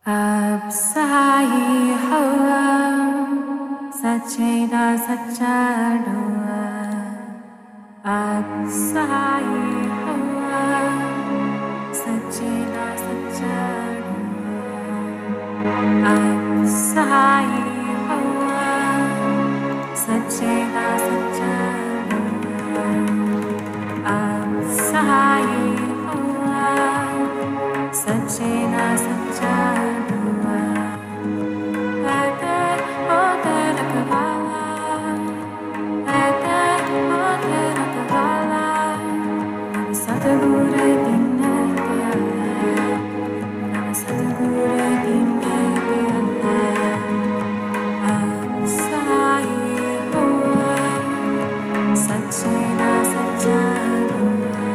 Absai Hawa Sacheda Sachadua Absai Hawa Sacheda Sachadua Absai Hawa Sacheda Sachadua Absai Hawa Sacheda Sachadua Ate Ote Rakavala Ate Ote Rakavala Satagura Dinne Diyale Satagura Dinne Diyale Absai Hoa Sacheda Sachadua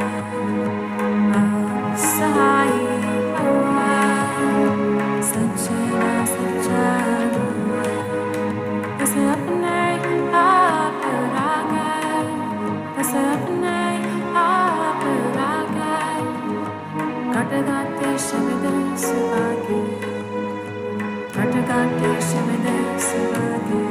Absai Hoa Sacheda Sachadua Pasapne Apurage Pasapne Apurage Katagate Shabde Subagi Katagate Shabde Subagi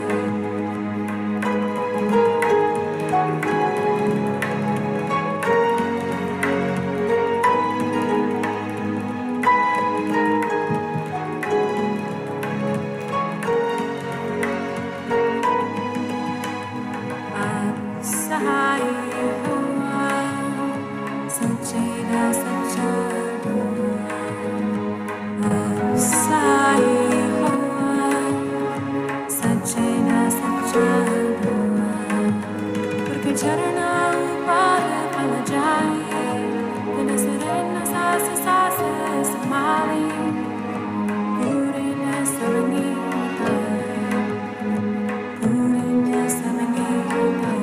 Absai Hoa Sacheda Sachadua Absai Hoa Sacheda Sachadua Porque Charana Upara Palajai Dina Serena Sasa Sasa Samali Purina Saranita Purina Saranita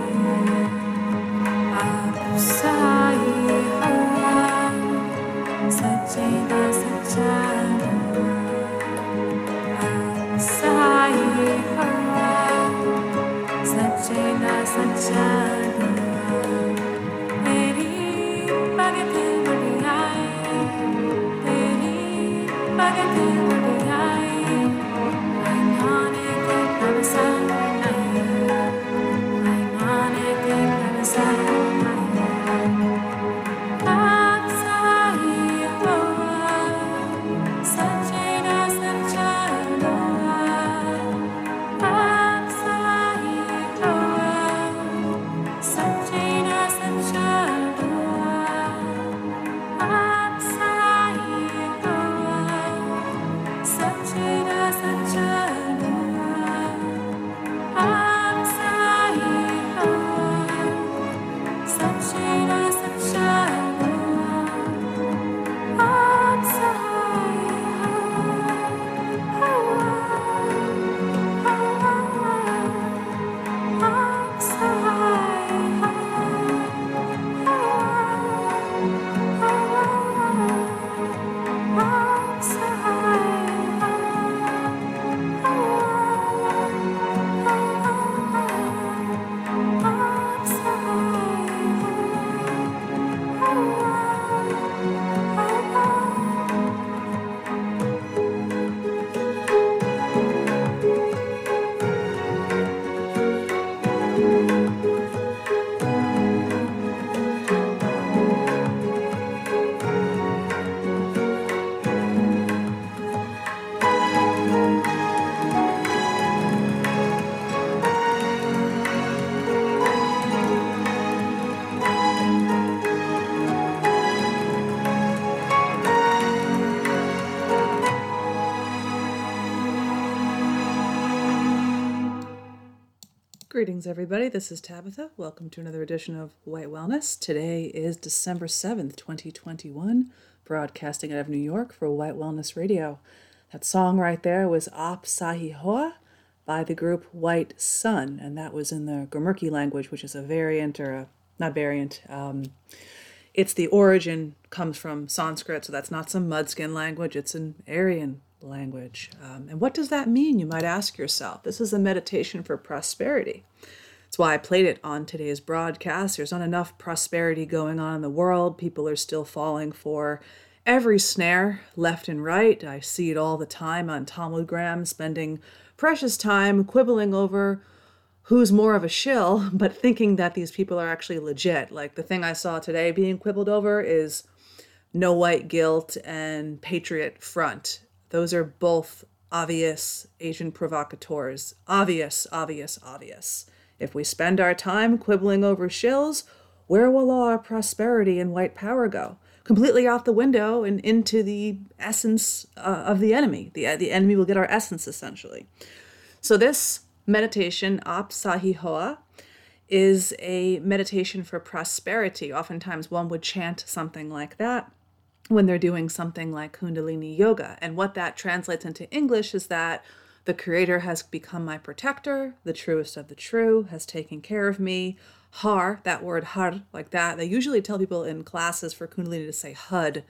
Absai Hoa Sacheda Sachadua Absai Hoa Sacheda Sachadua Teri Bhagati Vadiyai Teri Bhagati Vadiyai Ainane Ke Pravasanaya Ainane Ke Pravasanaya Absai Hoa Sacheda Sachadua Absai Hoa Sacheda Sachadua Absai Hoa Sacheda Sachadua Absai Hoa Sacheda Sachadua Absai Greetings, everybody. This is Tabitha. Welcome to another edition of White Wellness. Today is December 7th, 2021, broadcasting out of New York for White Wellness Radio. That song right there was Absai Hoa by the group White Sun, and that was in the Gurmukhi language, which is a variant, or not variant. It's the origin comes from Sanskrit, so that's not some mudskin language. It's an Aryan language. And what does that mean, you might ask yourself? This is a meditation for prosperity. That's why I played it on today's broadcast. There's not enough prosperity going on in the world. People are still falling for every snare, left and right. I see it all the time on Talmudgram, spending precious time quibbling over who's more of a shill, but thinking that these people are actually legit. Like the thing I saw today being quibbled over is No White Guilt and Patriot Front. Those are both obvious Asian provocateurs. Obvious, obvious, obvious. If we spend our time quibbling over shills, where will all our prosperity and white power go? Completely out the window and into the essence of the enemy. The enemy will get our essence, essentially. So this meditation, Ap Sahi Hoa, is a meditation for prosperity. Oftentimes one would chant something like that when they're doing something like Kundalini Yoga. And what that translates into English is that the Creator has become my protector, the truest of the true, has taken care of me. Har, that word har, like that, they usually tell people in classes for Kundalini to say HUD,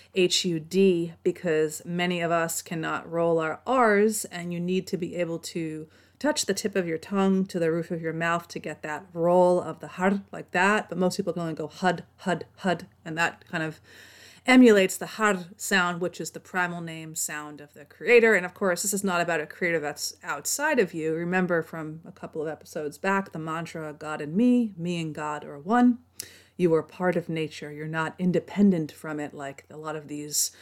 H-U-D, because many of us cannot roll our R's, and you need to be able to touch the tip of your tongue to the roof of your mouth to get that roll of the har, like that. But most people can only go HUD, HUD, HUD, and that kind of emulates the har sound, which is the primal name sound of the Creator. And of course, this is not about a creator that's outside of you. Remember from a couple of episodes back, the mantra, God and me and God are one. You are part of nature. You're not independent from it like a lot of these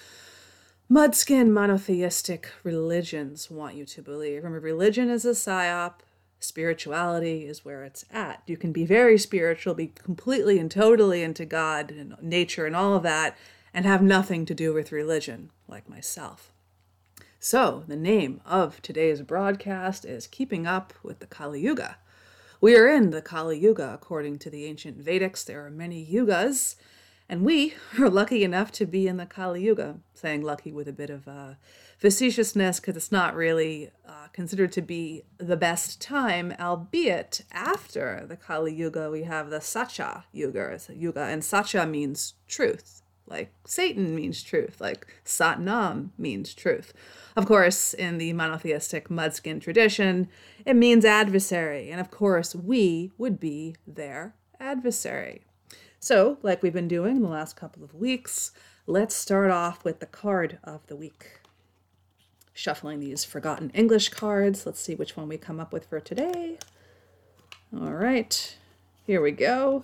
mudskin monotheistic religions want you to believe. Remember, religion is a psyop. Spirituality is where it's at. You can be very spiritual, be completely and totally into God and nature and all of that, and have nothing to do with religion, like myself. So, the name of today's broadcast is Keeping Up with the Kali Yuga. We are in the Kali Yuga, according to the ancient Vedics. There are many yugas, and we are lucky enough to be in the Kali Yuga, saying lucky with a bit of facetiousness, because it's not really considered to be the best time, albeit after the Kali Yuga, we have the Satya Yuga, and Satya means truth. Like Satan means truth, like Satnam means truth. Of course, in the monotheistic mudskin tradition, it means adversary. And of course, we would be their adversary. So, like we've been doing the last couple of weeks, let's start off with the card of the week. Shuffling these forgotten English cards. Let's see which one we come up with for today. All right, here we go.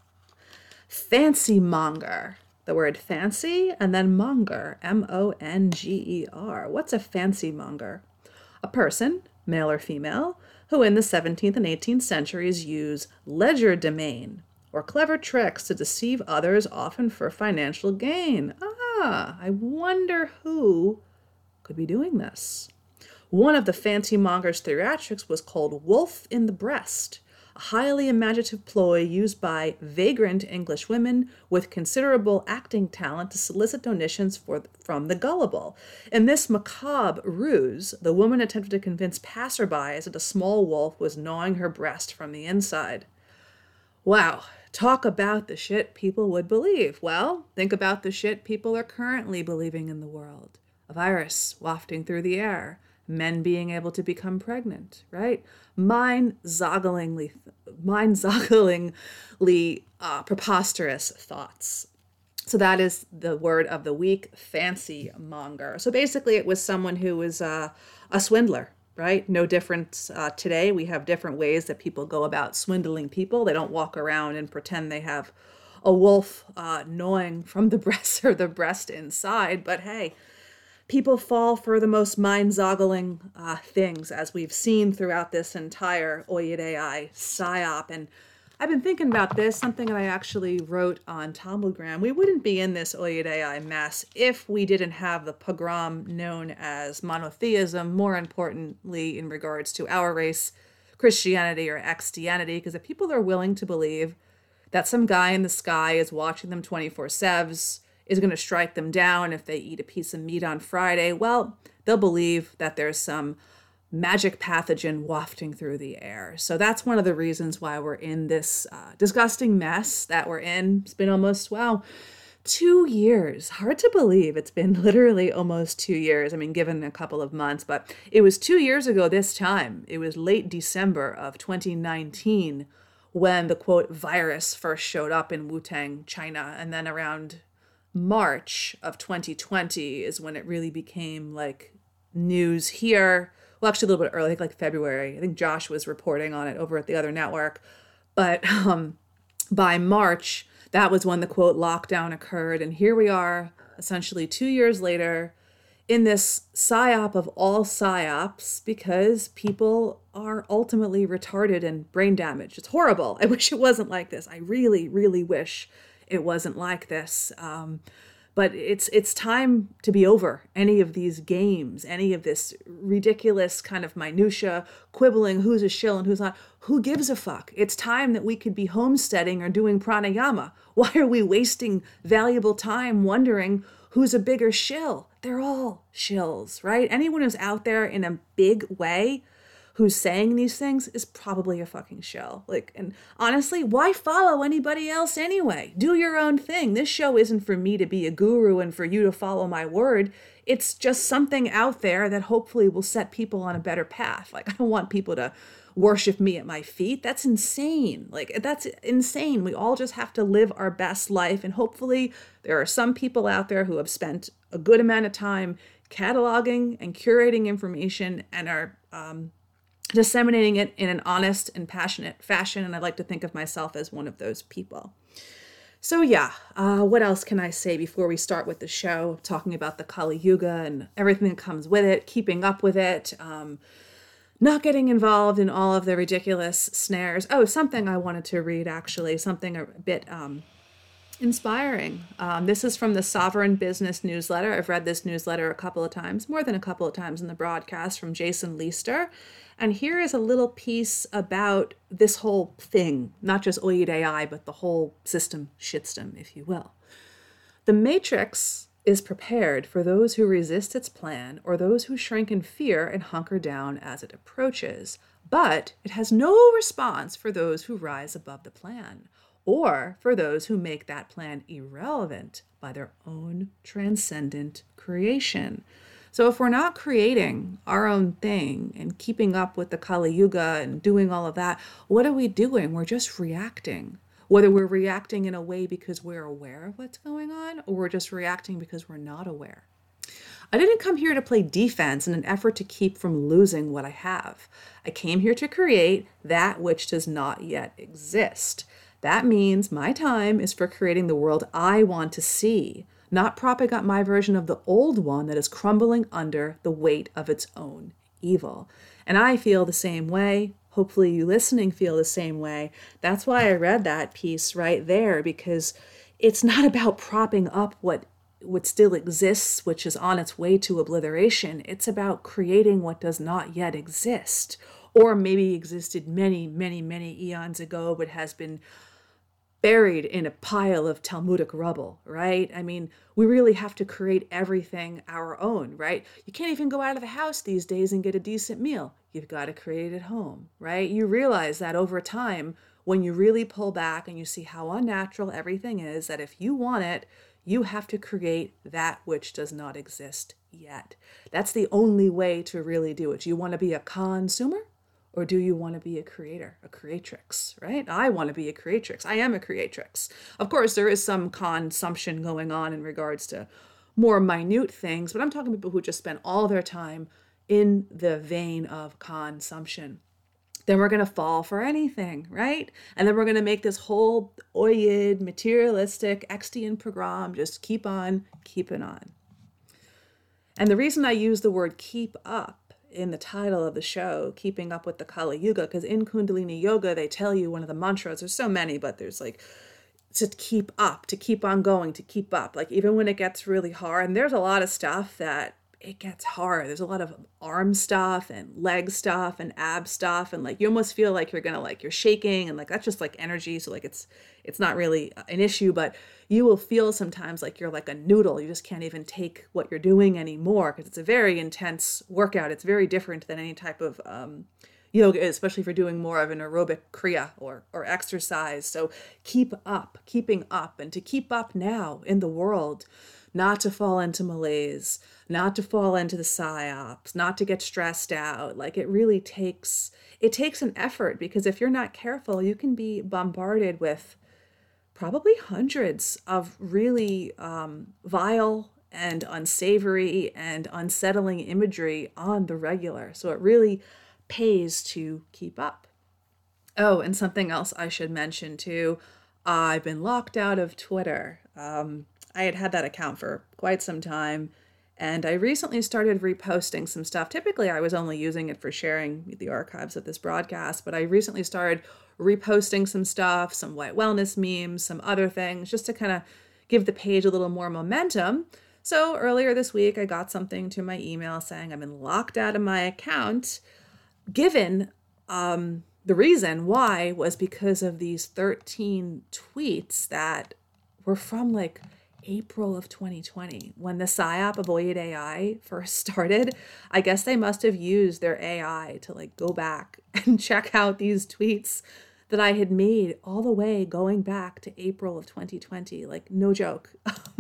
Fancy monger. The word fancy and then monger, M-O-N-G-E-R. What's a fancy monger? A person, male or female, who in the 17th and 18th centuries use legerdemain or clever tricks to deceive others, often for financial gain. I wonder who could be doing this. One of the fancy monger's theatrics was called Wolf in the Breast, a highly imaginative ploy used by vagrant English women with considerable acting talent to solicit donations from the gullible. In this macabre ruse, the woman attempted to convince passersby that a small wolf was gnawing her breast from the inside. Wow, talk about the shit people would believe. Well, think about the shit people are currently believing in the world. A virus wafting through the air. Men being able to become pregnant, right? Mind-bogglingly preposterous thoughts. So that is the word of the week, fancy monger. So basically it was someone who was a swindler, right? No difference today. We have different ways that people go about swindling people. They don't walk around and pretend they have a wolf gnawing from the breast or the breast inside, but hey, people fall for the most mind-boggling things, as we've seen throughout this entire Oyed AI psyop. And I've been thinking about this, something that I actually wrote on Talmudgram. We wouldn't be in this Oyed AI mess if we didn't have the pogrom known as monotheism, more importantly in regards to our race, Christianity or Xtianity, because if people are willing to believe that some guy in the sky is watching them 24/7, is going to strike them down if they eat a piece of meat on Friday, well, they'll believe that there's some magic pathogen wafting through the air. So that's one of the reasons why we're in this disgusting mess that we're in. It's been almost, 2 years. Hard to believe. It's been literally almost 2 years. I mean, given a couple of months, but it was 2 years ago this time. It was late December of 2019 when the, quote, virus first showed up in Wutang, China, and then around March of 2020 is when it really became like news here. Well, actually, a little bit early, like February. I think Josh was reporting on it over at the other network. But by March, that was when the quote lockdown occurred. And here we are, essentially 2 years later, in this psyop of all psyops, because people are ultimately retarded and brain damaged. It's horrible. I wish it wasn't like this. I really, really wish it wasn't like this. But it's time to be over any of these games, any of this ridiculous kind of minutia, quibbling who's a shill and who's not. Who gives a fuck? It's time that we could be homesteading or doing pranayama. Why are we wasting valuable time wondering who's a bigger shill? They're all shills, right? Anyone who's out there in a big way who's saying these things is probably a fucking shill. Like, and honestly, why follow anybody else anyway? Do your own thing. This show isn't for me to be a guru and for you to follow my word. It's just something out there that hopefully will set people on a better path. Like, I don't want people to worship me at my feet. That's insane. Like, that's insane. We all just have to live our best life. And hopefully there are some people out there who have spent a good amount of time cataloging and curating information and are disseminating it in an honest and passionate fashion. And I'd like to think of myself as one of those people. So yeah, what else can I say before we start with the show, talking about the Kali Yuga and everything that comes with it, keeping up with it, not getting involved in all of the ridiculous snares. Oh, something I wanted to read, actually, something a bit inspiring. This is from the Sovereign Business Newsletter. I've read this newsletter a couple of times, more than a couple of times in the broadcast, from Jason Leister. And here is a little piece about this whole thing, not just Oyed AI, but the whole system, shitstem, if you will. The Matrix is prepared for those who resist its plan or those who shrink in fear and hunker down as it approaches. But it has no response for those who rise above the plan, or for those who make that plan irrelevant by their own transcendent creation. So if we're not creating our own thing and keeping up with the Kali Yuga and doing all of that, what are we doing? We're just reacting. Whether we're reacting in a way because we're aware of what's going on, or we're just reacting because we're not aware. I didn't come here to play defense in an effort to keep from losing what I have. I came here to create that which does not yet exist. That means my time is for creating the world I want to see, not propping up my version of the old one that is crumbling under the weight of its own evil. And I feel the same way. Hopefully you listening feel the same way. That's why I read that piece right there, because it's not about propping up what still exists, which is on its way to obliteration. It's about creating what does not yet exist, or maybe existed many, many, many eons ago, but has been buried in a pile of Talmudic rubble, right? I mean, we really have to create everything our own, right? You can't even go out of the house these days and get a decent meal. You've got to create it at home, right? You realize that over time, when you really pull back and you see how unnatural everything is, that if you want it, you have to create that which does not exist yet. That's the only way to really do it. Do you want to be a consumer? Or do you want to be a creator, a creatrix, right? I want to be a creatrix. I am a creatrix. Of course, there is some consumption going on in regards to more minute things, but I'm talking people who just spend all their time in the vein of consumption. Then we're going to fall for anything, right? And then we're going to make this whole Oyed, materialistic, Extian pogrom just keep on keeping on. And the reason I use the word keep up in the title of the show, Keeping Up with the Kali Yuga, because in Kundalini Yoga, they tell you one of the mantras, there's so many, but there's like, to keep up, to keep on going, to keep up. Like, even when it gets really hard, and there's a lot of stuff that it gets hard. There's a lot of arm stuff and leg stuff and ab stuff. And like, you almost feel like you're gonna, like, you're shaking, and like, that's just like energy. So like, it's not really an issue, but you will feel sometimes like you're like a noodle. You just can't even take what you're doing anymore, because it's a very intense workout. It's very different than any type of yoga, especially if you're doing more of an aerobic kriya or exercise. So keeping up, and to keep up now in the world, not to fall into malaise, not to fall into the psyops, not to get stressed out. Like, it really takes an effort, because if you're not careful, you can be bombarded with probably hundreds of really vile and unsavory and unsettling imagery on the regular. So it really pays to keep up. Oh, and something else I should mention too. I've been locked out of Twitter. I had that account for quite some time, and I recently started reposting some stuff. Typically, I was only using it for sharing the archives of this broadcast, but I recently started reposting some stuff, some white wellness memes, some other things, just to kind of give the page a little more momentum. So earlier this week, I got something to my email saying I've been locked out of my account, given the reason why was because of these 13 tweets that were from like April of 2020 when the PSYOP of Oyed AI first started. I guess they must have used their AI to like go back and check out these tweets that I had made all the way going back to April of 2020. Like, no joke.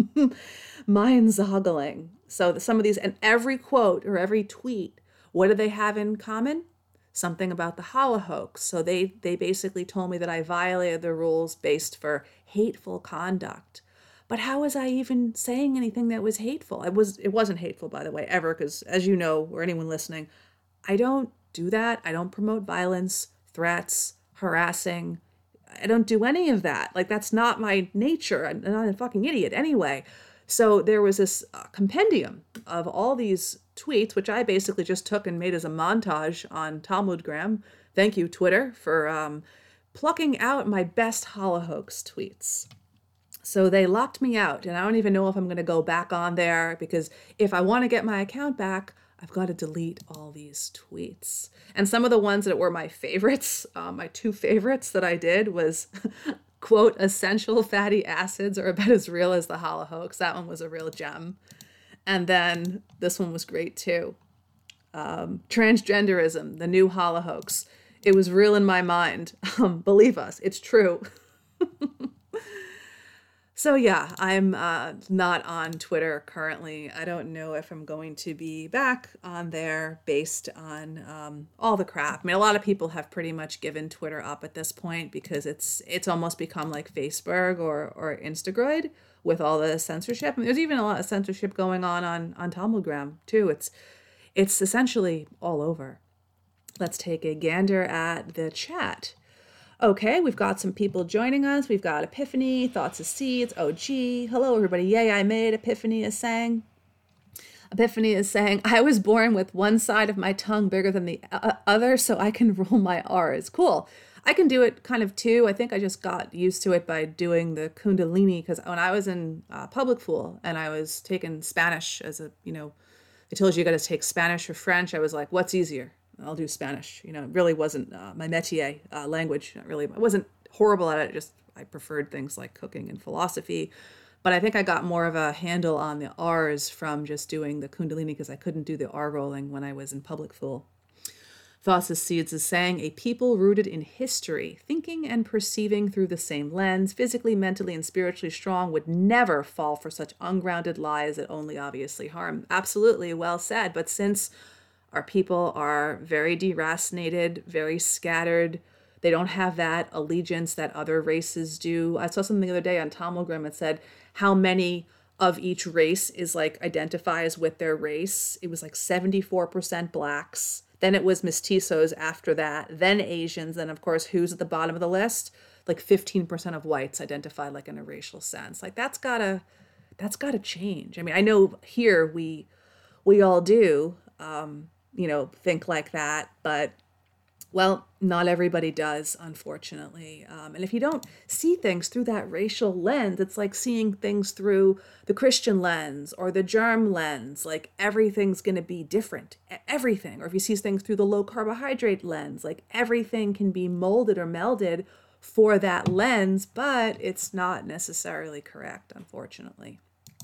Mind-boggling. So some of these, and every quote or every tweet, what do they have in common? Something about the Hala hoax. So they basically told me that I violated the rules based for hateful conduct. But how was I even saying anything that was hateful? It wasn't hateful, by the way, ever, because as you know, or anyone listening, I don't do that. I don't promote violence, threats, harassing. I don't do any of that. Like, that's not my nature. I'm not a fucking idiot anyway. So there was this compendium of all these tweets, which I basically just took and made as a montage on Talmudgram. Thank you, Twitter, for plucking out my best Hala hoax tweets. So they locked me out, and I don't even know if I'm going to go back on there, because if I want to get my account back, I've got to delete all these tweets. And some of the ones that were my favorites, my two favorites that I did was, quote, essential fatty acids are about as real as the Hala hoax. That one was a real gem. And then this one was great too. Transgenderism, the new Hala hoax. It was real in my mind. Believe us, it's true. So yeah, I'm not on Twitter currently. I don't know if I'm going to be back on there based on all the crap. I mean, a lot of people have pretty much given Twitter up at this point because it's almost become like Facebook or Instagram with all the censorship. I mean, there's even a lot of censorship going on Talmudgram too. It's essentially all over. Let's take a gander at the chat. Okay, we've got some people joining us. We've got Epiphany, Thoughts of Seeds, OG. Hello, everybody. Yay, I made. Epiphany is saying, I was born with one side of my tongue bigger than the other, so I can roll my R's. Cool. I can do it kind of too. I think I just got used to it by doing the Kundalini, because when I was in public school and I was taking Spanish as a, they told you got to take Spanish or French. I was like, what's easier? I'll do Spanish. It really wasn't my métier language. I wasn't horrible at it. Just I preferred things like cooking and philosophy. But I think I got more of a handle on the R's from just doing the Kundalini, because I couldn't do the R rolling when I was in public school. Thoughts of Seeds is saying, a people rooted in history, thinking and perceiving through the same lens, physically, mentally, and spiritually strong, would never fall for such ungrounded lies that only obviously harm. Absolutely, well said. But since our people are very deracinated, very scattered, they don't have that allegiance that other races do. I saw something the other day on Talmudgram that said how many of each race is like identifies with their race. It was like 74% blacks. Then it was mestizos after that, then Asians. Then of course, who's at the bottom of the list? Like 15% of whites identified like in a racial sense. Like that's gotta change. I mean, I know here we all do, think like that, but well, not everybody does, unfortunately. And if you don't see things through that racial lens, it's like seeing things through the Christian lens or the germ lens. Like everything's going to be different, everything. Or if you see things through the low carbohydrate lens, like everything can be molded or melded for that lens, but it's not necessarily correct, unfortunately.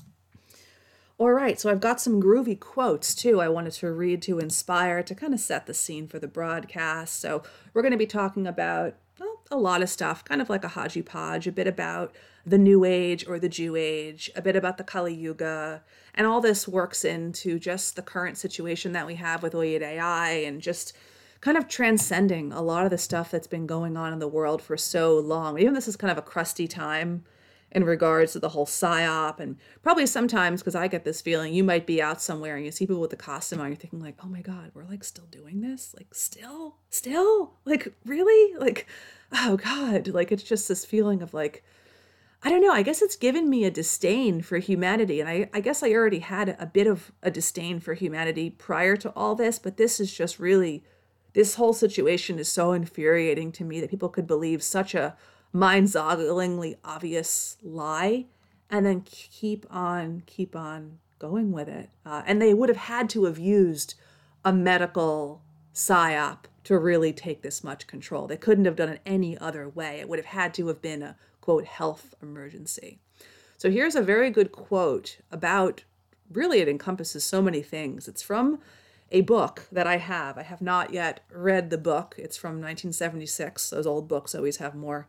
All right, so I've got some groovy quotes too I wanted to read to inspire, to kind of set the scene for the broadcast. So we're going to be talking about a lot of stuff, kind of like a hodgepodge, a bit about the New Age or the Jew Age, a bit about the Kali Yuga, and all this works into just the current situation that we have with Oyed AI, and just kind of transcending a lot of the stuff that's been going on in the world for so long. Even this is kind of a crusty time in regards to the whole PSYOP, and probably sometimes, because I get this feeling, you might be out somewhere and you see people with the costume on, you're thinking like, oh my God, we're like still doing this? Like still, like really? Like, oh God, like it's just this feeling of like, I don't know, I guess it's given me a disdain for humanity. And I guess I already had a bit of a disdain for humanity prior to all this, but this is just really, this whole situation is so infuriating to me that people could believe such a mind-bogglingly obvious lie and then keep on going with it. And they would have had to have used a medical psyop to really take this much control. They couldn't have done it any other way. It would have had to have been a, quote, health emergency. So here's a very good quote about, really it encompasses so many things. It's from a book that I have. I have not yet read the book. It's from 1976. Those old books always have more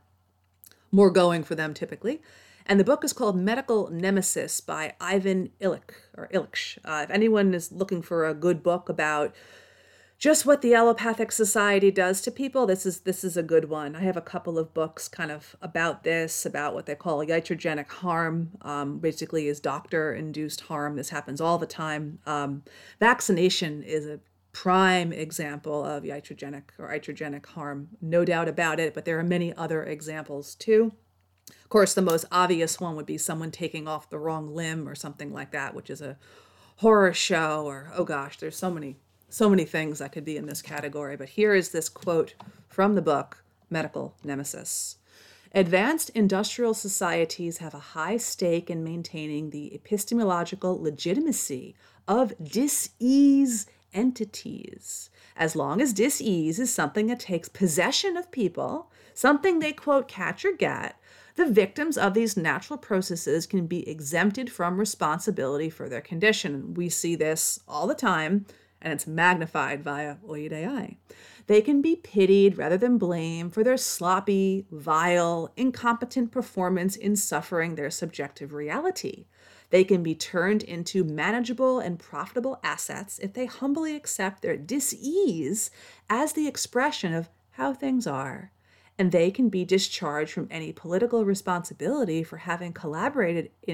going for them typically. And the book is called Medical Nemesis by Ivan Illich. If anyone is looking for a good book about just what the allopathic society does to people, this is a good one. I have a couple of books kind of about this, about what they call iatrogenic harm, basically is doctor-induced harm. This happens all the time. Vaccination is a prime example of iatrogenic harm, no doubt about it, but there are many other examples too. Of course, the most obvious one would be someone taking off the wrong limb or something like that, which is a horror show, or, oh gosh, there's so many things that could be in this category. But here is this quote from the book, Medical Nemesis. Advanced industrial societies have a high stake in maintaining the epistemological legitimacy of dis-ease entities. As long as dis-ease is something that takes possession of people, something they, quote, catch or get, the victims of these natural processes can be exempted from responsibility for their condition. We see this all the time, and it's magnified via Oyed AI. They can be pitied rather than blamed for their sloppy, vile, incompetent performance in suffering their subjective reality. They can be turned into manageable and profitable assets if they humbly accept their dis-ease as the expression of how things are. And they can be discharged from any political responsibility for having collaborated in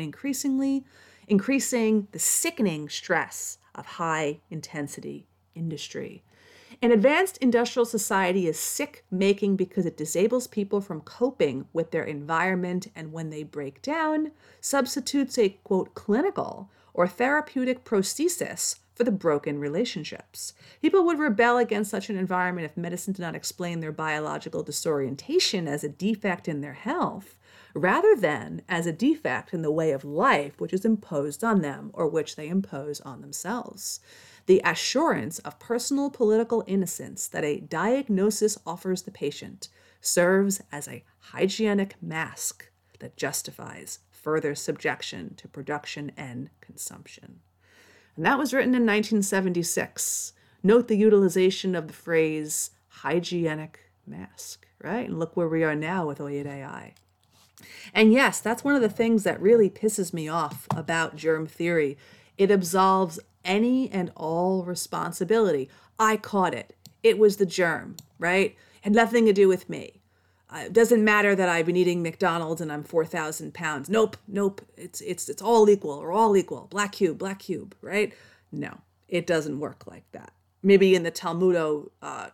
increasing the sickening stress of high-intensity industry. An advanced industrial society is sick-making because it disables people from coping with their environment, and when they break down, substitutes a, quote, clinical or therapeutic prosthesis for the broken relationships. People would rebel against such an environment if medicine did not explain their biological disorientation as a defect in their health, rather than as a defect in the way of life which is imposed on them or which they impose on themselves. The assurance of personal political innocence that a diagnosis offers the patient serves as a hygienic mask that justifies further subjection to production and consumption. And that was written in 1976. Note the utilization of the phrase hygienic mask, right? And look where we are now with Oyed AI. And yes, that's one of the things that really pisses me off about germ theory. It absolves any and all responsibility. I caught it. It was the germ, right? Had nothing to do with me. It doesn't matter that I've been eating McDonald's and I'm 4,000 pounds. Nope. It's all equal. We're all equal. Black cube, right? No, it doesn't work like that. Maybe in the Talmudo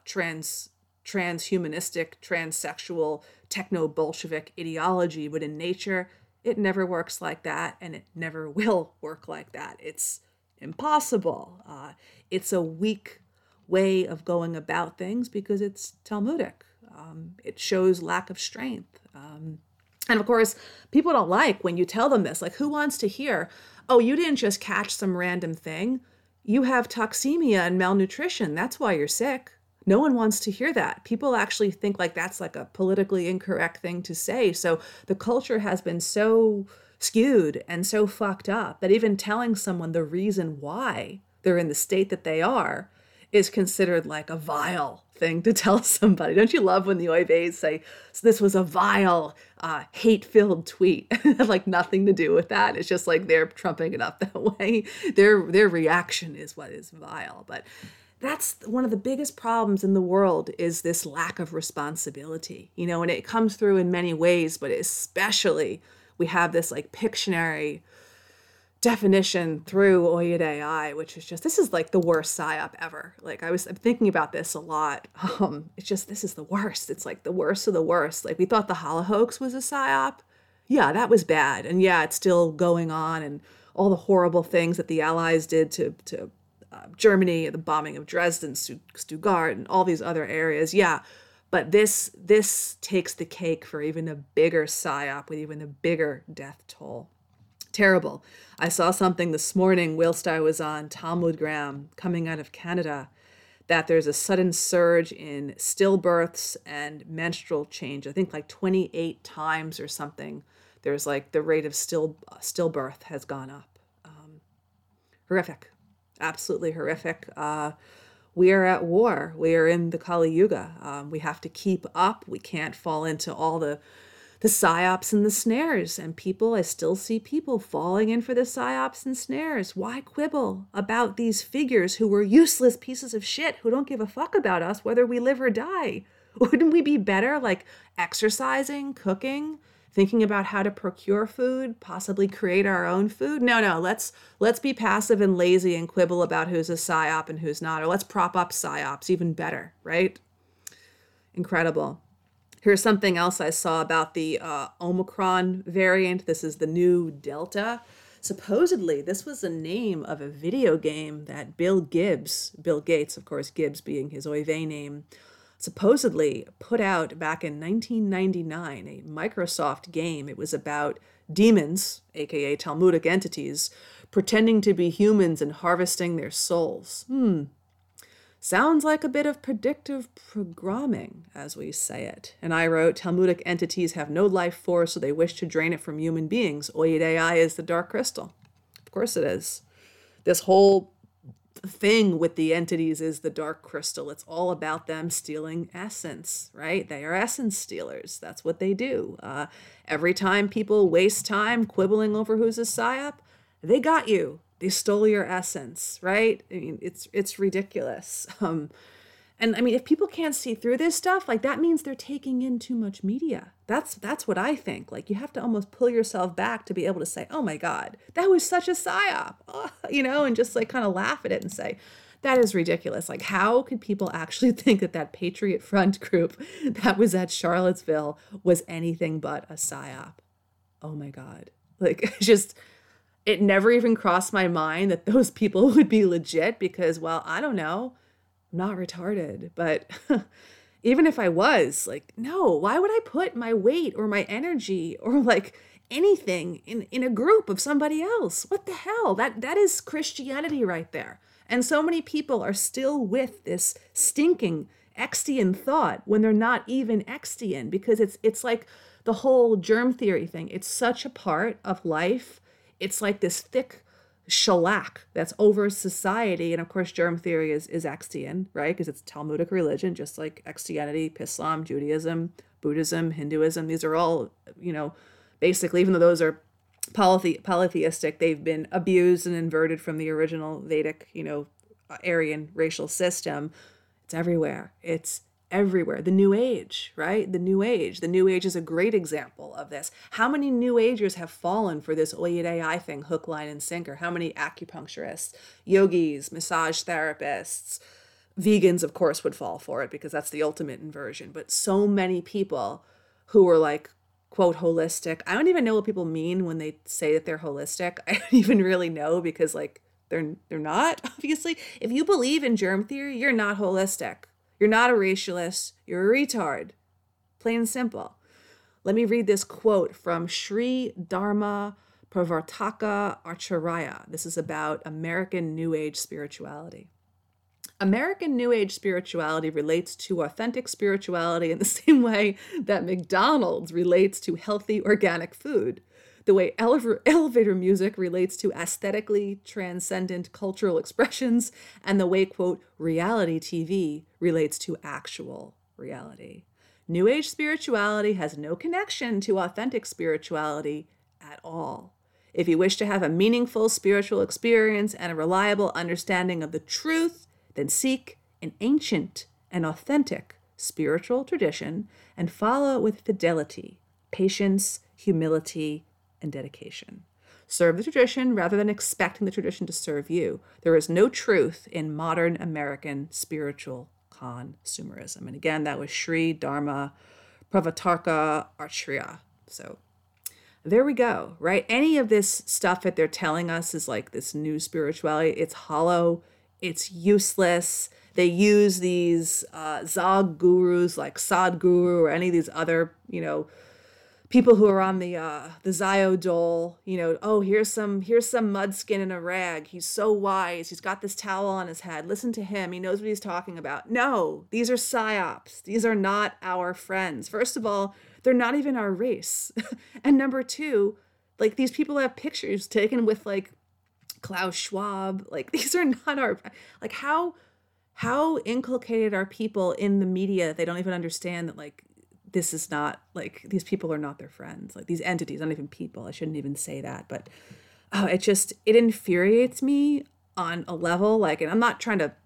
transhumanistic, transsexual, techno-Bolshevik ideology, but in nature, it never works like that, and it never will work like that. It's impossible. It's a weak way of going about things because it's Talmudic. It shows lack of strength. And of course, people don't like when you tell them this. Like, who wants to hear, oh, you didn't just catch some random thing. You have toxemia and malnutrition. That's why you're sick. No one wants to hear that. People actually think like that's like a politically incorrect thing to say. So the culture has been so skewed and so fucked up that even telling someone the reason why they're in the state that they are is considered like a vile thing to tell somebody. Don't you love when the Oy veys say, so this was a vile, hate-filled tweet? It had like nothing to do with that. It's just like they're trumping it up that way. Their reaction is what is vile. But that's one of the biggest problems in the world, is this lack of responsibility, you know, and it comes through in many ways, but especially we have this like Pictionary definition through Oyed AI, which is just, this is like the worst psyop ever. Like I'm thinking about this a lot. It's just, this is the worst. It's like the worst of the worst. Like we thought the Holocaust was a psyop. Yeah, that was bad. And yeah, it's still going on, and all the horrible things that the Allies did to Germany, the bombing of Dresden, Stuttgart, and all these other areas. Yeah, but this takes the cake for even a bigger psyop with even a bigger death toll. Terrible. I saw something this morning whilst I was on Talmudgram coming out of Canada, that there's a sudden surge in stillbirths and menstrual change. I think like 28 times or something. There's like the rate of stillbirth has gone up. Horrific. Absolutely horrific. We are at war. We are in the Kali Yuga. We have to keep up. We can't fall into all the psyops and the snares. And I still see people falling in for the psyops and snares. Why quibble about these figures who were useless pieces of shit who don't give a fuck about us whether we live or die? Wouldn't we be better like exercising, cooking, thinking about how to procure food, possibly create our own food? No, let's be passive and lazy and quibble about who's a psyop and who's not. Or let's prop up psyops, even better, right? Incredible. Here's something else I saw about the Omicron variant. This is the new Delta. Supposedly, this was the name of a video game that Bill Gates, of course, Gibbs being his Oy vey name, supposedly put out back in 1999, a Microsoft game. It was about demons, aka Talmudic entities, pretending to be humans and harvesting their souls. Sounds like a bit of predictive programming, as we say it. And I wrote, Talmudic entities have no life force, so they wish to drain it from human beings. Oyed AI is the dark crystal. Of course it is. This whole thing with the entities is the dark crystal. It's all about them stealing essence, right? They are essence stealers. That's what they do. Every time people waste time quibbling over who's a psyop, they got you. They stole your essence, right? I mean, it's ridiculous. And I mean, if people can't see through this stuff, like that means they're taking in too much media. That's what I think. Like you have to almost pull yourself back to be able to say, oh my God, that was such a psyop, and just like kind of laugh at it and say, that is ridiculous. Like how could people actually think that Patriot Front group that was at Charlottesville was anything but a psyop? Oh my God. Like it never even crossed my mind that those people would be legit because, well, I don't know. I'm not retarded, but even if I was, like, no, why would I put my weight or my energy or like anything in a group of somebody else? What the hell? That is Christianity right there. And so many people are still with this stinking Extian thought when they're not even Extian, because it's like the whole germ theory thing. It's such a part of life. It's like this thick shellac that's over society. And of course, germ theory is Extian, right? Because it's Talmudic religion, just like Christianity, Islam, Judaism, Buddhism, Hinduism. These are all, basically, even though those are polytheistic, they've been abused and inverted from the original Vedic, Aryan racial system. It's everywhere. It's everywhere. The New Age, right? The New Age. The New Age is a great example of this. How many New Agers have fallen for this Oyed AI thing, hook, line, and sinker? How many acupuncturists, yogis, massage therapists, vegans, of course, would fall for it because that's the ultimate inversion. But so many people who are like, quote, holistic. I don't even know what people mean when they say that they're holistic. I don't even really know because like they're not, obviously. If you believe in germ theory, you're not holistic. You're not a racialist. You're a retard. Plain and simple. Let me read this quote from Sri Dharma Pravartaka Acharya. This is about American New Age spirituality. American New Age spirituality relates to authentic spirituality in the same way that McDonald's relates to healthy organic food. the way elevator music relates to aesthetically transcendent cultural expressions, and the way, quote, reality TV relates to actual reality. New Age spirituality has no connection to authentic spirituality at all. If you wish to have a meaningful spiritual experience and a reliable understanding of the truth, then seek an ancient and authentic spiritual tradition and follow it with fidelity, patience, humility, and dedication. Serve the tradition rather than expecting the tradition to serve you. There is no truth in modern American spiritual consumerism. And again, that was Sri Dharma Pravatarka Acharya. So there we go, right? Any of this stuff that they're telling us is like this new spirituality. It's hollow. It's useless. They use these Zog gurus like Sadhguru or any of these other, people who are on the Zio dole, oh, here's some mudskin in a rag. He's so wise. He's got this towel on his head. Listen to him. He knows what he's talking about. No, these are psyops. These are not our friends. First of all, they're not even our race. And number two, like these people have pictures taken with like Klaus Schwab. Like these are not our, like how inculcated are people in the media that they don't even understand that like this is not like these people are not their friends, like these entities, not even people. I shouldn't even say that, but it infuriates me on a level like, and I'm not trying to,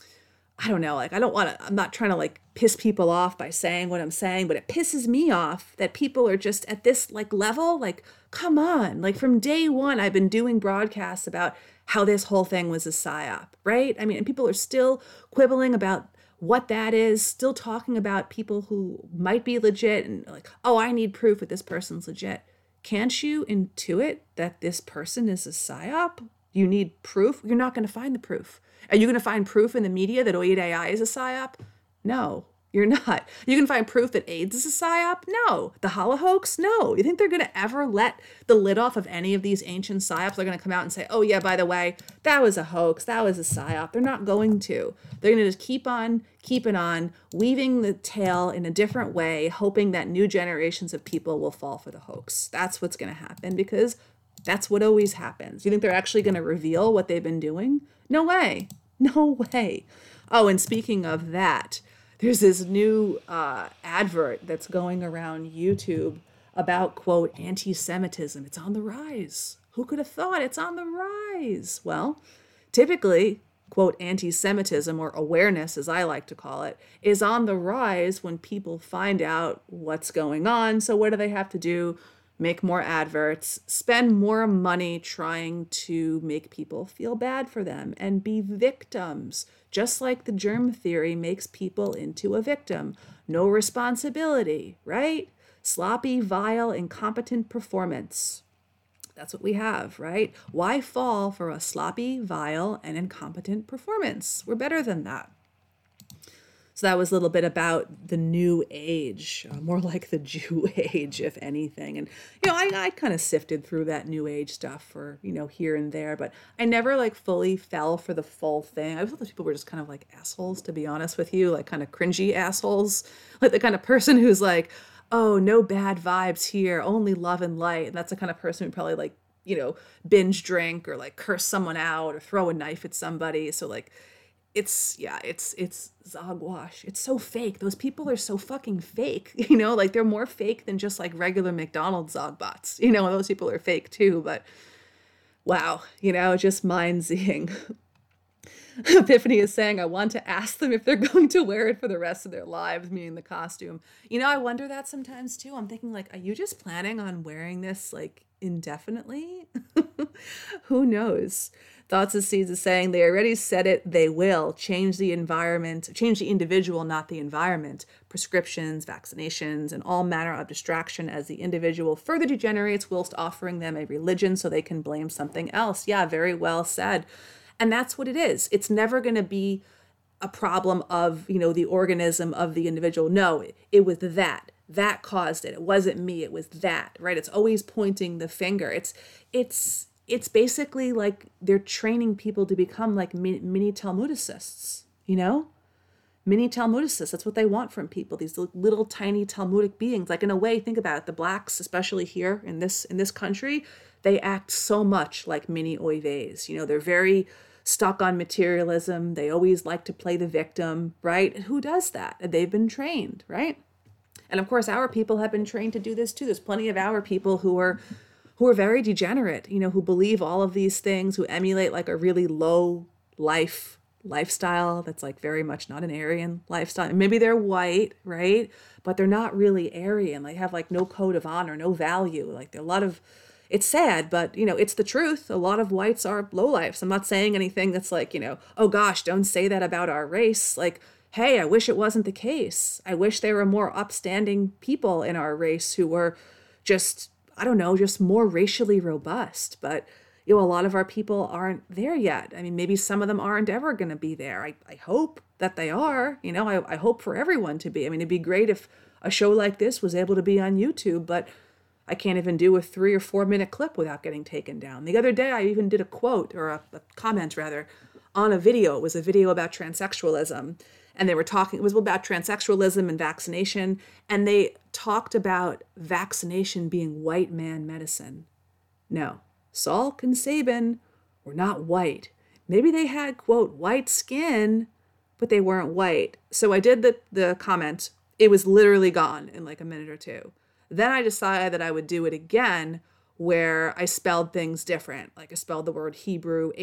I don't know, like I'm not trying to like piss people off by saying what I'm saying, but it pisses me off that people are just at this like level, like, come on, like from day one, I've been doing broadcasts about how this whole thing was a psyop, right? I mean, and people are still quibbling about what that is, still talking about people who might be legit and like, oh, I need proof that this person's legit. Can't you intuit that this person is a psyop? You need proof? You're not going to find the proof. Are you going to find proof in the media that Oyed AI is a psyop? No, you're not. You can find proof that AIDS is a psyop? No. The holohoax? No. You think they're going to ever let the lid off of any of these ancient psyops? They're going to come out and say, oh yeah, by the way, that was a hoax. That was a psyop. They're not going to. They're going to just keep on keeping on, weaving the tale in a different way, hoping that new generations of people will fall for the hoax. That's what's going to happen because that's what always happens. You think they're actually going to reveal what they've been doing? No way. No way. Oh, and speaking of that, there's this new advert that's going around YouTube about, quote, anti-Semitism. It's on the rise. Who could have thought it's on the rise? Well, typically, quote, anti-Semitism, or awareness, as I like to call it, is on the rise when people find out what's going on. So what do they have to do? Make more adverts, spend more money trying to make people feel bad for them and be victims, just like the germ theory makes people into a victim. No responsibility, right? Sloppy, vile, incompetent performance. That's what we have, right? Why fall for a sloppy, vile, and incompetent performance? We're better than that. So that was a little bit about the new age, more like the Jew age, if anything. And, I kind of sifted through that new age stuff for, here and there, but I never like fully fell for the full thing. I thought those people were just kind of like assholes, to be honest with you, like kind of cringy assholes, like the kind of person who's like, oh, no bad vibes here, only love and light. And that's the kind of person who probably like, binge drink or like curse someone out or throw a knife at somebody. So like, it's Zogwash. It's so fake. Those people are so fucking fake, like they're more fake than just like regular McDonald's Zogbots, those people are fake too, but wow, just mind-seeing. Epiphany is saying, I want to ask them if they're going to wear it for the rest of their lives, meaning the costume. I wonder that sometimes too. I'm thinking like, are you just planning on wearing this like indefinitely? Who knows? Thoughts of Seeds is saying they already said it, they will change the environment, change the individual, not the environment. Prescriptions, vaccinations, and all manner of distraction as the individual further degenerates whilst offering them a religion so they can blame something else. Yeah, very well said. And that's what it is. It's never going to be a problem of, the organism of the individual. No, it was that caused it. It wasn't me. It was that, right? It's always pointing the finger. It's basically like they're training people to become like mini Talmudicists, mini Talmudicists. That's what they want from people. These little tiny Talmudic beings. Like, in a way, think about it. The blacks, especially here in this country, they act so much like mini oy veys. You know, they're very stuck on materialism. They always like to play the victim, right? And who does that? They've been trained, right? And of course, our people have been trained to do this too. There's plenty of our people who are very degenerate, you know, who believe all of these things, who emulate like a really low lifestyle that's like very much not an Aryan lifestyle. And maybe they're white, right? But they're not really Aryan. They have like no code of honor, no value. Like a lot of, it's sad, but you know, it's the truth. A lot of whites are lowlifes. I'm not saying anything that's like, you know, oh gosh, don't say that about our race. Like, hey, I wish it wasn't the case. I wish there were more upstanding people in our race who were just, I don't know, just more racially robust. But, you know, a lot of our people aren't there yet. I mean, maybe some of them aren't ever going to be there. I hope that they are. You know, I hope for everyone to be. I mean, it'd be great if a show like this was able to be on YouTube, but I can't even do a 3 or 4 minute clip without getting taken down. The other day, I even did a quote, or a comment rather, on a video. It was a video about transsexualism. And they were talking, it was about transsexualism and vaccination. And they talked about vaccination being white man medicine. No, Salk and Sabin were not white. Maybe they had, quote, white skin, but they weren't white. So I did the comment. It was literally gone in like a minute or two. Then I decided that I would do it again where I spelled things different. Like I spelled the word Hebrew,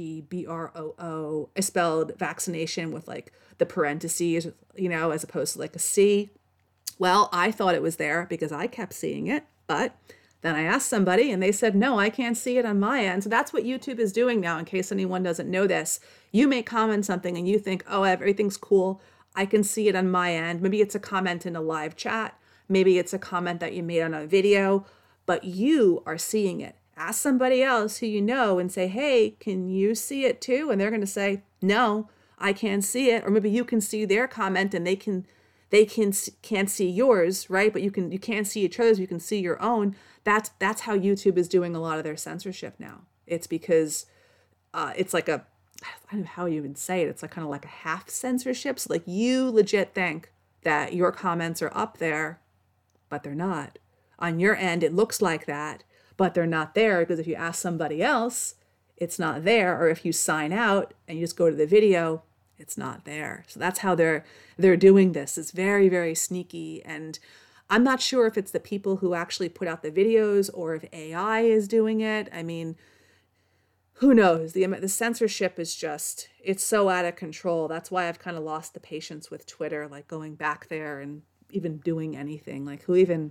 Hebroo. I spelled vaccination with like the parentheses, you know, as opposed to like a C. Well, I thought it was there because I kept seeing it, but then I asked somebody and they said, no, I can't see it on my end. So that's what YouTube is doing now, in case anyone doesn't know this. You may comment something and you think, oh, everything's cool. I can see it on my end. Maybe it's a comment in a live chat. Maybe it's a comment that you made on a video, but you are seeing it. Ask somebody else who you know and say, hey, can you see it too? And they're going to say, no, I can't see it. Or maybe you can see their comment and they can't see yours, right? But you can't see each other's, you can see your own. That's how YouTube is doing a lot of their censorship now. It's because it's like I don't know how you even say it. It's like kind of like a half censorship. So like you legit think that your comments are up there, but they're not. On your end, it looks like that, but they're not there, because if you ask somebody else, it's not there. Or if you sign out and you just go to the video, it's not there. So that's how they're doing this. It's very, very sneaky. And I'm not sure if it's the people who actually put out the videos or if AI is doing it. I mean, who knows? The censorship is just, it's so out of control. That's why I've kind of lost the patience with Twitter, like going back there and even doing anything. Like who even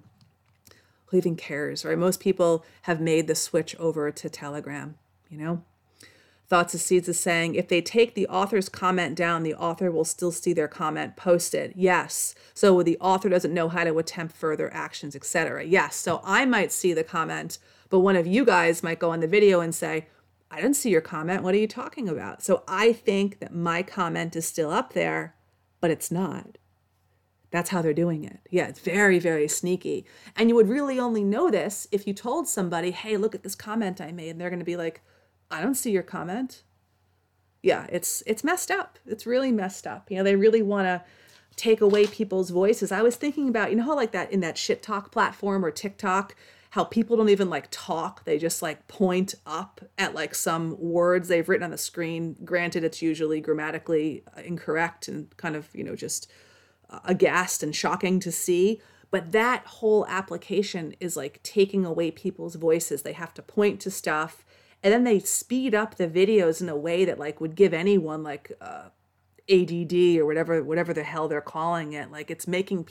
cares, right? Most people have made the switch over to Telegram, you know? Thoughts of Seeds is saying, if they take the author's comment down, the author will still see their comment posted. Yes. So the author doesn't know how to attempt further actions, etc. Yes. So I might see the comment, but one of you guys might go on the video and say, I didn't see your comment. What are you talking about? So I think that my comment is still up there, but it's not. That's how they're doing it. Yeah, it's very, very sneaky. And you would really only know this if you told somebody, hey, look at this comment I made. And they're going to be like, I don't see your comment. Yeah, it's messed up. It's really messed up. You know, they really want to take away people's voices. I was thinking about, you know how like that in that shit talk platform or TikTok, how people don't even like talk. They just like point up at like some words they've written on the screen. Granted, it's usually grammatically incorrect and kind of, you know, just aghast and shocking to see. But that whole application is like taking away people's voices. They have to point to stuff, and then they speed up the videos in a way that like would give anyone like ADD or whatever the hell they're calling it. Like it's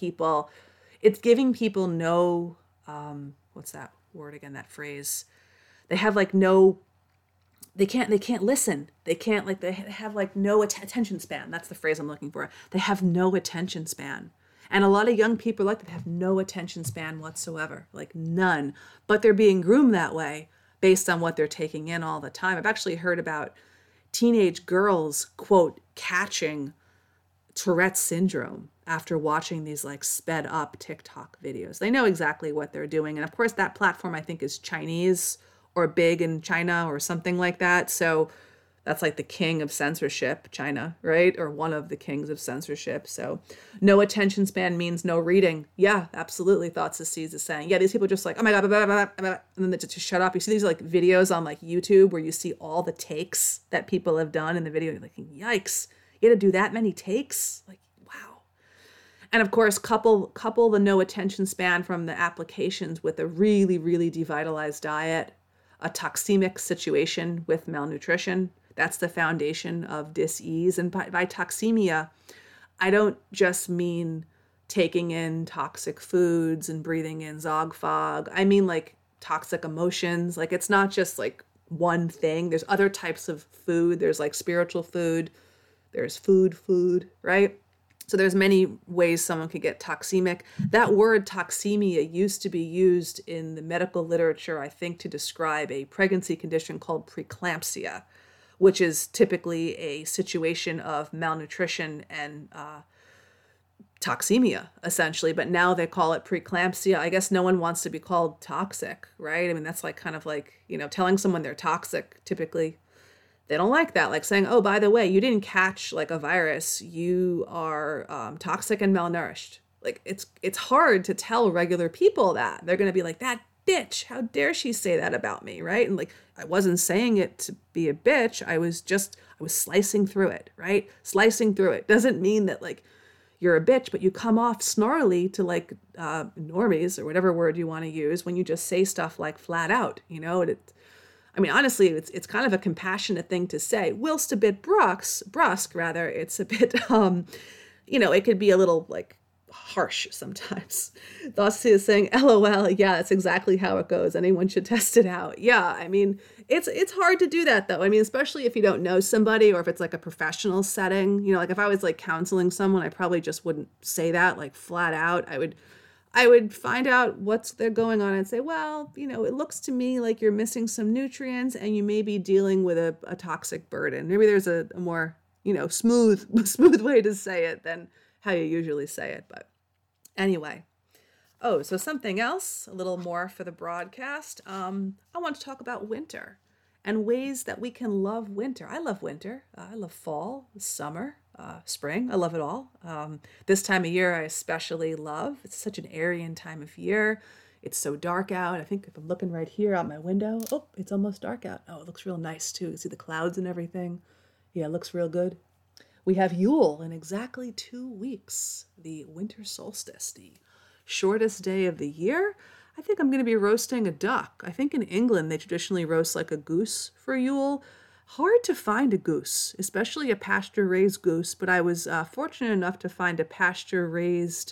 giving people no, what's that word again, that phrase? They have like no, they can't listen. They have like no attention span. That's the phrase I'm looking for. They have no attention span. And a lot of young people like that have no attention span whatsoever, like none. But they're being groomed that way based on what they're taking in all the time. I've actually heard about teenage girls, quote, catching Tourette's syndrome after watching these like sped up TikTok videos. They know exactly what they're doing. And of course, that platform I think is Chinese or big in China or something like that. So That's like the king of censorship, China, right? Or one of the kings of censorship. So no attention span means no reading. Yeah, absolutely. Thoughts of Seeds is saying. Yeah, these people just like, oh my God, blah, blah, blah, blah, blah, and then they just shut up. You see these like videos on like YouTube where you see all the takes that people have done in the video. You're like, yikes, you had to do that many takes? Like, wow. And of course, couple the no attention span from the applications with a really, really devitalized diet, a toxemic situation with malnutrition. That's the foundation of dis-ease. And by toxemia, I don't just mean taking in toxic foods and breathing in Zog fog. I mean like toxic emotions. Like it's not just like one thing. There's other types of food. There's like spiritual food. There's food, right? So there's many ways someone could get toxemic. That word toxemia used to be used in the medical literature, I think, to describe a pregnancy condition called preeclampsia, which is typically a situation of malnutrition and toxemia, essentially. But now they call it preeclampsia. I guess no one wants to be called toxic, right? I mean, that's like kind of like, telling someone they're toxic, typically. They don't like that. Like saying, oh, by the way, you didn't catch like a virus. You are toxic and malnourished. Like it's hard to tell regular people that. They're going to be like, that bitch, how dare she say that about me, right? And like, I wasn't saying it to be a bitch. I was slicing through it, right? Slicing through it doesn't mean that like you're a bitch, but you come off snarly to like normies or whatever word you want to use when you just say stuff like flat out, honestly, it's kind of a compassionate thing to say. Whilst a bit brusque, rather, it's a bit, it could be a little like harsh sometimes. Thoughts is saying, LOL, yeah, that's exactly how it goes. Anyone should test it out. Yeah, it's hard to do that though. Especially if you don't know somebody or if it's like a professional setting. Like if I was like counseling someone, I probably just wouldn't say that like flat out. I would find out what's they're going on and say, well, it looks to me like you're missing some nutrients and you may be dealing with a toxic burden. Maybe there's a more, smooth way to say it than how you usually say it. But anyway. Oh, so something else, a little more for the broadcast. I want to talk about winter and ways that we can love winter. I love winter. I love fall, summer. Spring. I love it all. This time of year, I especially love. It's such an Aryan time of year. It's so dark out. I think if I'm looking right here out my window, oh, it's almost dark out. Oh, it looks real nice too. You see the clouds and everything. Yeah, it looks real good. We have Yule in exactly 2 weeks, the winter solstice, the shortest day of the year. I think I'm going to be roasting a duck. I think in England, they traditionally roast like a goose for Yule. Hard to find a goose, especially a pasture-raised goose, but I was fortunate enough to find a pasture-raised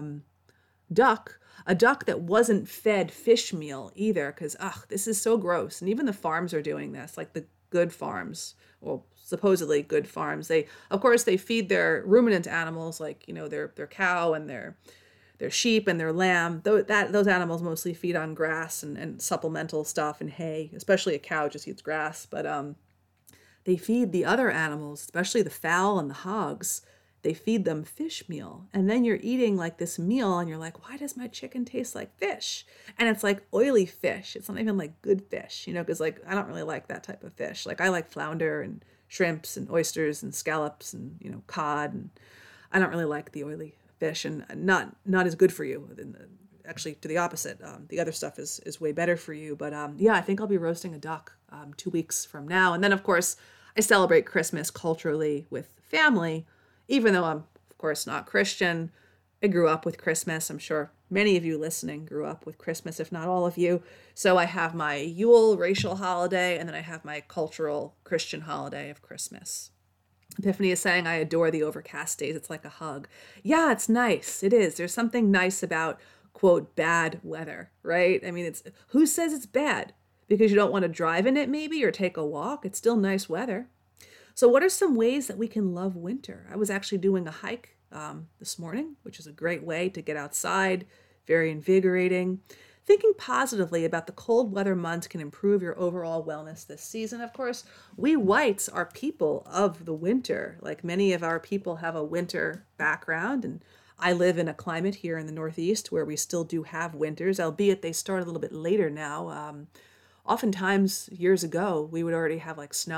duck, a duck that wasn't fed fish meal either, because, this is so gross. And even the farms are doing this, like the good farms, well, supposedly good farms. Of course, they feed their ruminant animals, like, their cow and their sheep and their lamb. Those animals mostly feed on grass and supplemental stuff and hay, especially a cow just eats grass, but they feed the other animals, especially the fowl and the hogs, they feed them fish meal. And then you're eating like this meal and you're like, why does my chicken taste like fish? And it's like oily fish. It's not even like good fish, because like I don't really like that type of fish. Like I like flounder and shrimps and oysters and scallops and, cod. And I don't really like the oily fish and not as good for you. Actually, to the opposite. The other stuff is way better for you. But yeah, I think I'll be roasting a duck 2 weeks from now. And then, of course, I celebrate Christmas culturally with family, even though I'm, of course, not Christian. I grew up with Christmas. I'm sure many of you listening grew up with Christmas, if not all of you. So I have my Yule racial holiday, and then I have my cultural Christian holiday of Christmas. Epiphany is saying, I adore the overcast days. It's like a hug. Yeah, it's nice. It is. There's something nice about, quote, bad weather, right? Who says it's bad? Because you don't want to drive in it maybe or take a walk. It's still nice weather. So what are some ways that we can love winter? I was actually doing a hike this morning, which is a great way to get outside, very invigorating. Thinking positively about the cold weather months can improve your overall wellness this season. Of course, we whites are people of the winter. Like many of our people have a winter background, and I live in a climate here in the Northeast where we still do have winters, albeit they start a little bit later now. Oftentimes, years ago, we would already have like snow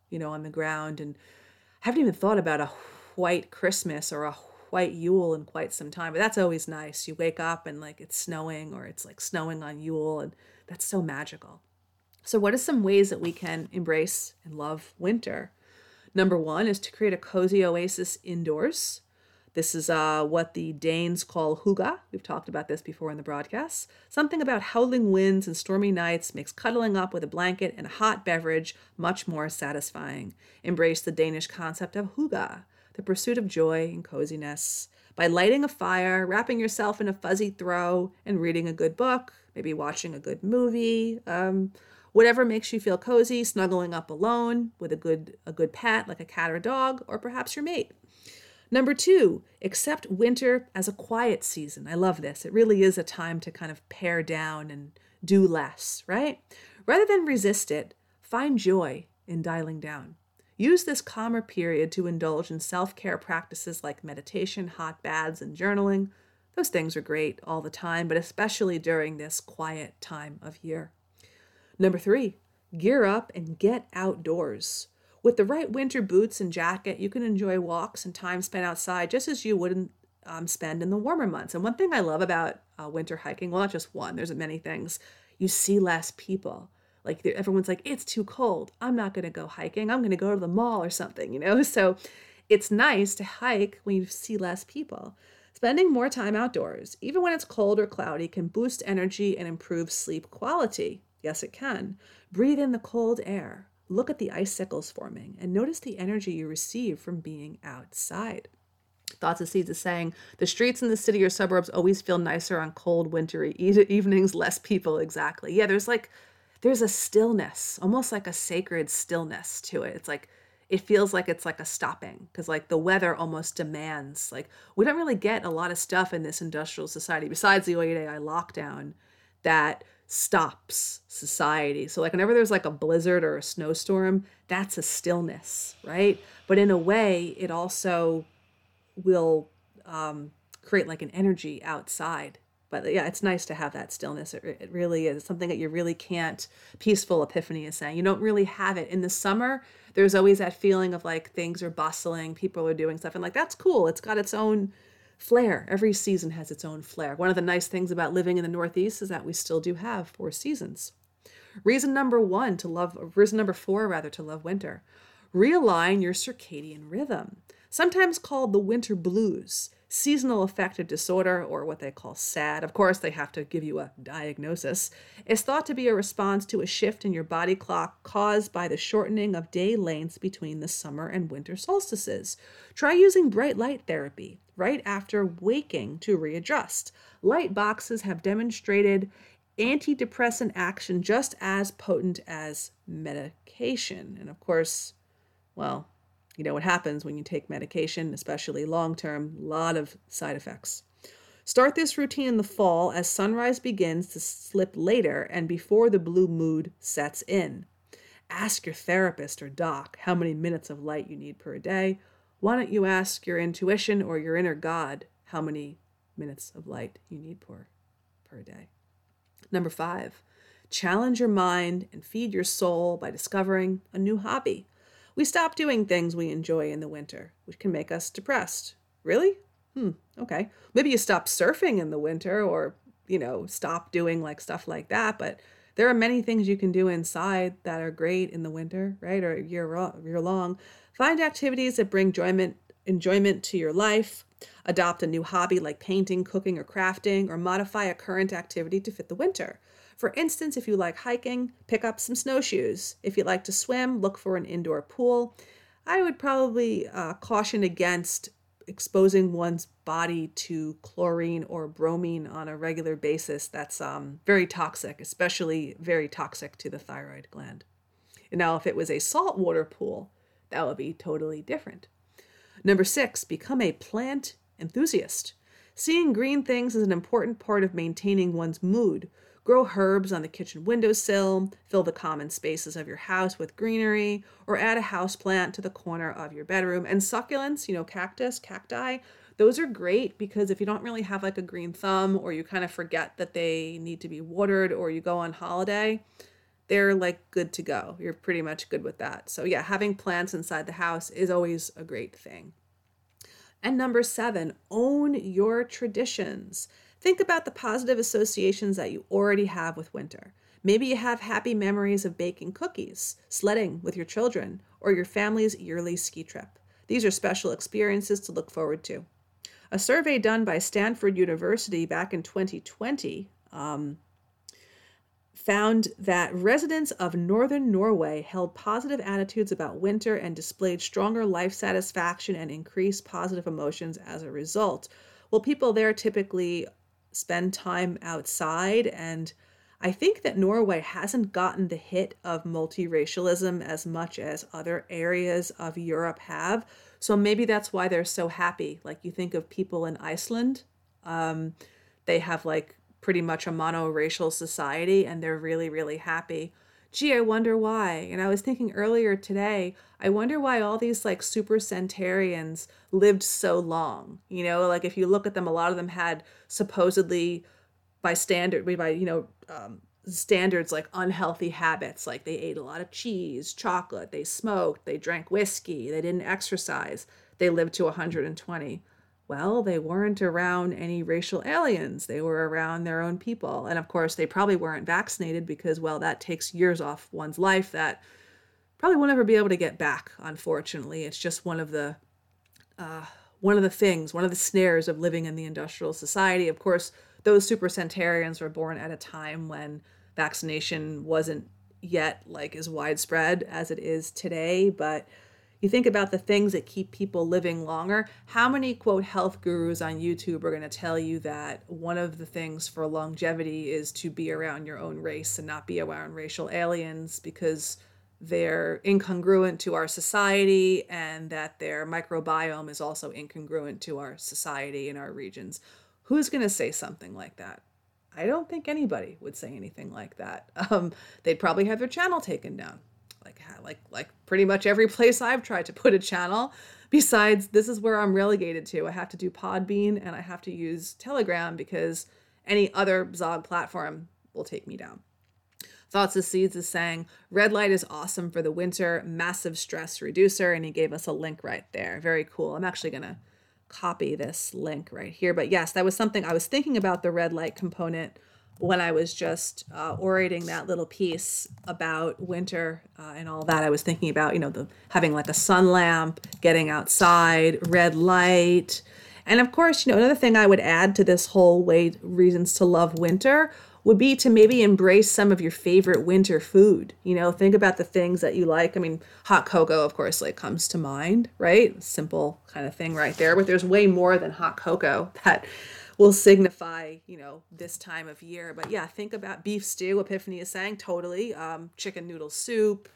on the ground. And I haven't even thought about a white Christmas or a white Yule in quite some time, but that's always nice. You wake up and like it's snowing, or it's like snowing on Yule, and that's so magical. So, what are some ways that we can embrace and love winter? Number one is to create a cozy oasis indoors. This is what the Danes call hygge. We've talked about this before in the broadcast. Something about howling winds and stormy nights makes cuddling up with a blanket and a hot beverage much more satisfying. Embrace the Danish concept of hygge, the pursuit of joy and coziness. By lighting a fire, wrapping yourself in a fuzzy throw, and reading a good book, maybe watching a good movie, whatever makes you feel cozy, snuggling up alone with a good pet like a cat or a dog, or perhaps your mate. Number two, accept winter as a quiet season. I love this. It really is a time to kind of pare down and do less, right? Rather than resist it, find joy in dialing down. Use this calmer period to indulge in self-care practices like meditation, hot baths, and journaling. Those things are great all the time, but especially during this quiet time of year. Number three, gear up and get outdoors. With the right winter boots and jacket, you can enjoy walks and time spent outside just as you would spend in the warmer months. And one thing I love about winter hiking, well, not just one, there's many things, you see less people. Like everyone's like, it's too cold. I'm not going to go hiking. I'm going to go to the mall or something. So it's nice to hike when you see less people. Spending more time outdoors, even when it's cold or cloudy, can boost energy and improve sleep quality. Yes, it can. Breathe in the cold air. Look at the icicles forming and notice the energy you receive from being outside. Thoughts of Seeds is saying, the streets in the city or suburbs always feel nicer on cold, wintry evenings, less people. Exactly. Yeah, there's a stillness, almost like a sacred stillness to it. It's like, it feels like it's like a stopping because like the weather almost demands, like we don't really get a lot of stuff in this industrial society besides the Oyedei lockdown that stops society. So like whenever there's like a blizzard or a snowstorm, that's a stillness, right? But in a way, it also will create like an energy outside. But yeah, it's nice to have that stillness. It really is something that you really can't. Peaceful Epiphany is saying you don't really have it in the summer. There's always that feeling of like things are bustling, people are doing stuff, and like that's cool. It's got its own flair. Every season has its own flair. One of the nice things about living in the Northeast is that we still do have 4 seasons. Reason number 4 to love winter. Realign your circadian rhythm. Sometimes called the winter blues, seasonal affective disorder, or what they call SAD. Of course, they have to give you a diagnosis. Is thought to be a response to a shift in your body clock caused by the shortening of day lengths between the summer and winter solstices. Try using bright light therapy right after waking to readjust. Light boxes have demonstrated antidepressant action just as potent as medication. And of course, well, you know what happens when you take medication, especially long-term, a lot of side effects. Start this routine in the fall as sunrise begins to slip later and before the blue mood sets in. Ask your therapist or doc how many minutes of light you need per day. Why don't you ask your intuition or your inner God how many minutes of light you need per day? Number 5, challenge your mind and feed your soul by discovering a new hobby. We stop doing things we enjoy in the winter, which can make us depressed. Really? Okay. Maybe you stop surfing in the winter or, stop doing like stuff like that. But there are many things you can do inside that are great in the winter, right? Or year long. Find activities that bring enjoyment to your life. Adopt a new hobby like painting, cooking, or crafting, or modify a current activity to fit the winter. For instance, if you like hiking, pick up some snowshoes. If you like to swim, look for an indoor pool. I would probably caution against exposing one's body to chlorine or bromine on a regular basis. That's very toxic, especially very toxic to the thyroid gland. And now, if it was a saltwater pool, that would be totally different. Number 6, become a plant enthusiast. Seeing green things is an important part of maintaining one's mood. Grow herbs on the kitchen windowsill, fill the common spaces of your house with greenery, or add a houseplant to the corner of your bedroom. And succulents, cactus, cacti, those are great because if you don't really have like a green thumb or you kind of forget that they need to be watered or you go on holiday, they're like good to go. You're pretty much good with that. So yeah, having plants inside the house is always a great thing. And number 7, own your traditions. Think about the positive associations that you already have with winter. Maybe you have happy memories of baking cookies, sledding with your children, or your family's yearly ski trip. These are special experiences to look forward to. A survey done by Stanford University back in 2020 found that residents of northern Norway held positive attitudes about winter and displayed stronger life satisfaction and increased positive emotions as a result. Well, people there typically spend time outside, and I think that Norway hasn't gotten the hit of multiracialism as much as other areas of Europe have. So maybe that's why they're so happy. Like you think of people in Iceland, they have like pretty much a monoracial society and they're really, really happy. Gee, I wonder why. And I was thinking earlier today, I wonder why all these like super centenarians lived so long. You know, like if you look at them, a lot of them had supposedly standards like unhealthy habits. Like they ate a lot of cheese, chocolate, they smoked, they drank whiskey, they didn't exercise. They lived to 120. Well, they weren't around any racial aliens. They were around their own people. And of course, they probably weren't vaccinated because, well, that takes years off one's life that probably won't ever be able to get back, unfortunately. It's just one of the snares of living in the industrial society. Of course, those supercentenarians were born at a time when vaccination wasn't yet like as widespread as it is today, but you think about the things that keep people living longer. How many, quote, health gurus on YouTube are going to tell you that one of the things for longevity is to be around your own race and not be around racial aliens because they're incongruent to our society and that their microbiome is also incongruent to our society and our regions? Who's going to say something like that? I don't think anybody would say anything like that. They'd probably have their channel taken down. Like pretty much every place I've tried to put a channel. Besides, this is where I'm relegated to. I have to do Podbean and I have to use Telegram because any other Zog platform will take me down. Thoughts of Seeds is saying, red light is awesome for the winter, massive stress reducer, and he gave us a link right there. Very cool. I'm actually going to copy this link right here. But yes, that was something I was thinking about, the red light component, when I was just orating that little piece about winter and all that. I was thinking about, having like a sun lamp, getting outside, red light. And of course, another thing I would add to this whole reasons to love winter would be to maybe embrace some of your favorite winter food. Think about the things that you like. I mean, hot cocoa, of course, like comes to mind, right? Simple kind of thing right there. But there's way more than hot cocoa that will signify, this time of year. But yeah, think about beef stew, Epiphany is saying, totally. Chicken noodle soup,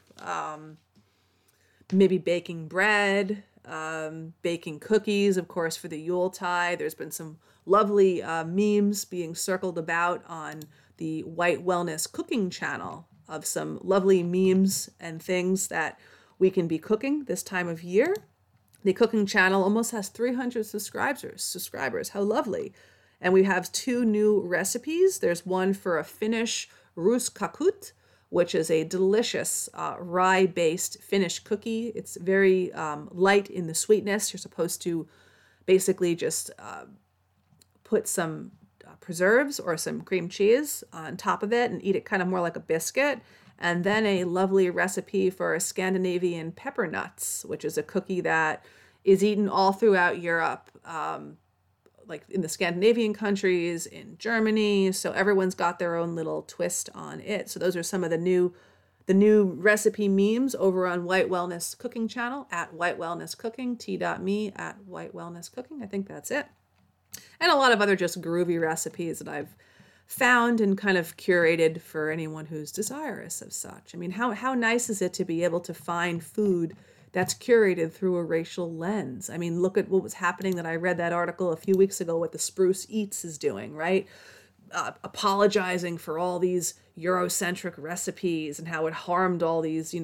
maybe baking bread, baking cookies, of course, for the Yuletide. There's been some lovely memes being circled about on the White Wellness cooking channel of some lovely memes and things that we can be cooking this time of year. The cooking channel almost has 300 subscribers. How lovely. And we have 2 new recipes. There's one for a Finnish ruskakut, which is a delicious rye-based Finnish cookie. It's very light in the sweetness. You're supposed to basically just put some preserves or some cream cheese on top of it and eat it kind of more like a biscuit. And then a lovely recipe for a Scandinavian pepper nuts, which is a cookie that is eaten all throughout Europe, like in the Scandinavian countries, in Germany. So everyone's got their own little twist on it. So those are some of the new recipe memes over on White Wellness Cooking channel at White Wellness Cooking, t.me at White Wellness Cooking. I think that's it. And a lot of other just groovy recipes that I've found and kind of curated for anyone who's desirous of such. I mean, how nice is it to be able to find food that's curated through a racial lens? I mean, look at what was happening that I read that article a few weeks ago, what the Spruce Eats is doing, right? Apologizing for all these Eurocentric recipes and how it harmed all these,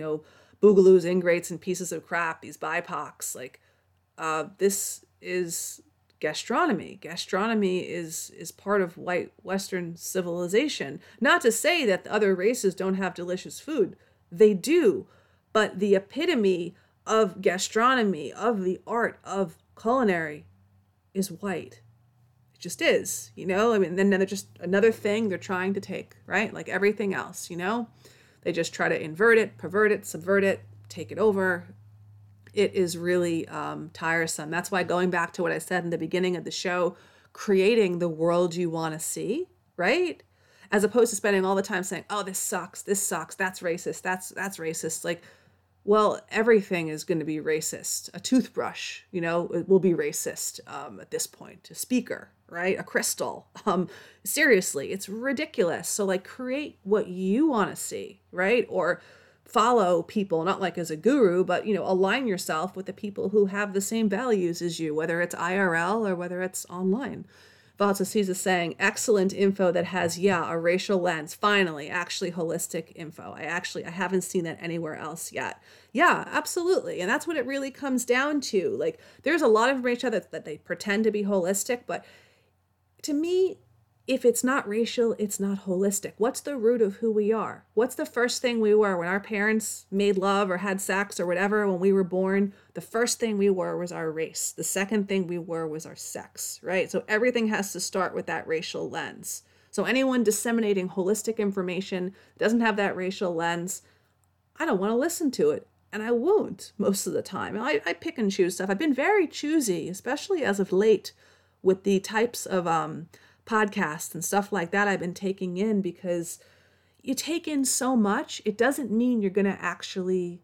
boogaloos, ingrates, and pieces of crap, these BIPOCs. Like, this is gastronomy. Gastronomy is part of white Western civilization. Not to say that the other races don't have delicious food. They do. But the epitome of gastronomy, of the art, of culinary, is white. It just is, you know? I mean, then they're just another thing they're trying to take, right? Like everything else, you know? They just try to invert it, pervert it, subvert it, take it over. It is really tiresome. That's why, going back to what I said in the beginning of the show, creating the world you want to see, right? As opposed to spending all the time saying, oh, this sucks, that's racist, that's racist. Like, well, everything is going to be racist. A toothbrush, you know, it will be racist at this point. A speaker, right? A crystal. Seriously, it's ridiculous. So like, create what you want to see, right? Or follow people, not like as a guru, but, you know, align yourself with the people who have the same values as you, whether it's IRL or whether it's online. Valsa Caesar saying, excellent info that has, a racial lens. Finally, actually holistic info. I haven't seen that anywhere else yet. Yeah, absolutely. And that's what it really comes down to. Like, there's a lot of information that they pretend to be holistic, but to me, if it's not racial, it's not holistic. What's the root of who we are? What's the first thing we were when our parents made love or had sex or whatever when we were born? The first thing we were was our race. The second thing we were was our sex, right? So everything has to start with that racial lens. So anyone disseminating holistic information doesn't have that racial lens, I don't want to listen to it. And I won't most of the time. I pick and choose stuff. I've been very choosy, especially as of late, with the types of podcasts and stuff like that I've been taking in, because you take in so much, it doesn't mean you're going to actually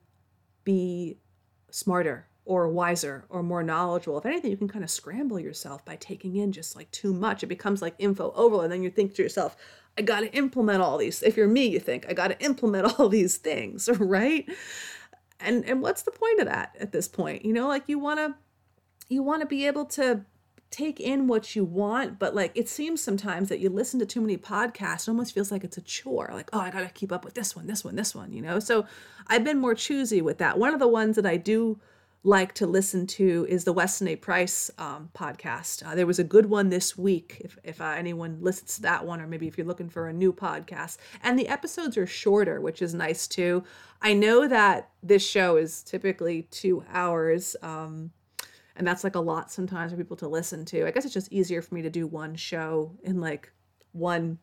be smarter or wiser or more knowledgeable. If anything, you can kind of scramble yourself by taking in just like too much. It becomes like info overload. And then you think to yourself, I got to implement all these. If you're me, you think, I got to implement all these things, right? And what's the point of that at this point? You know, like you want to be able to take in what you want, but like it seems sometimes that you listen to too many podcasts, it almost feels like it's a chore. Like, oh, I got to keep up with this one, you know? So I've been more choosy with that. One of the ones that I do like to listen to is the Weston A. Price podcast. There was a good one this week, if anyone listens to that one, or maybe if you're looking for a new podcast. And the episodes are shorter, which is nice too. I know that this show is typically 2 hours, and that's like a lot sometimes for people to listen to. I guess it's just easier for me to do one show in like one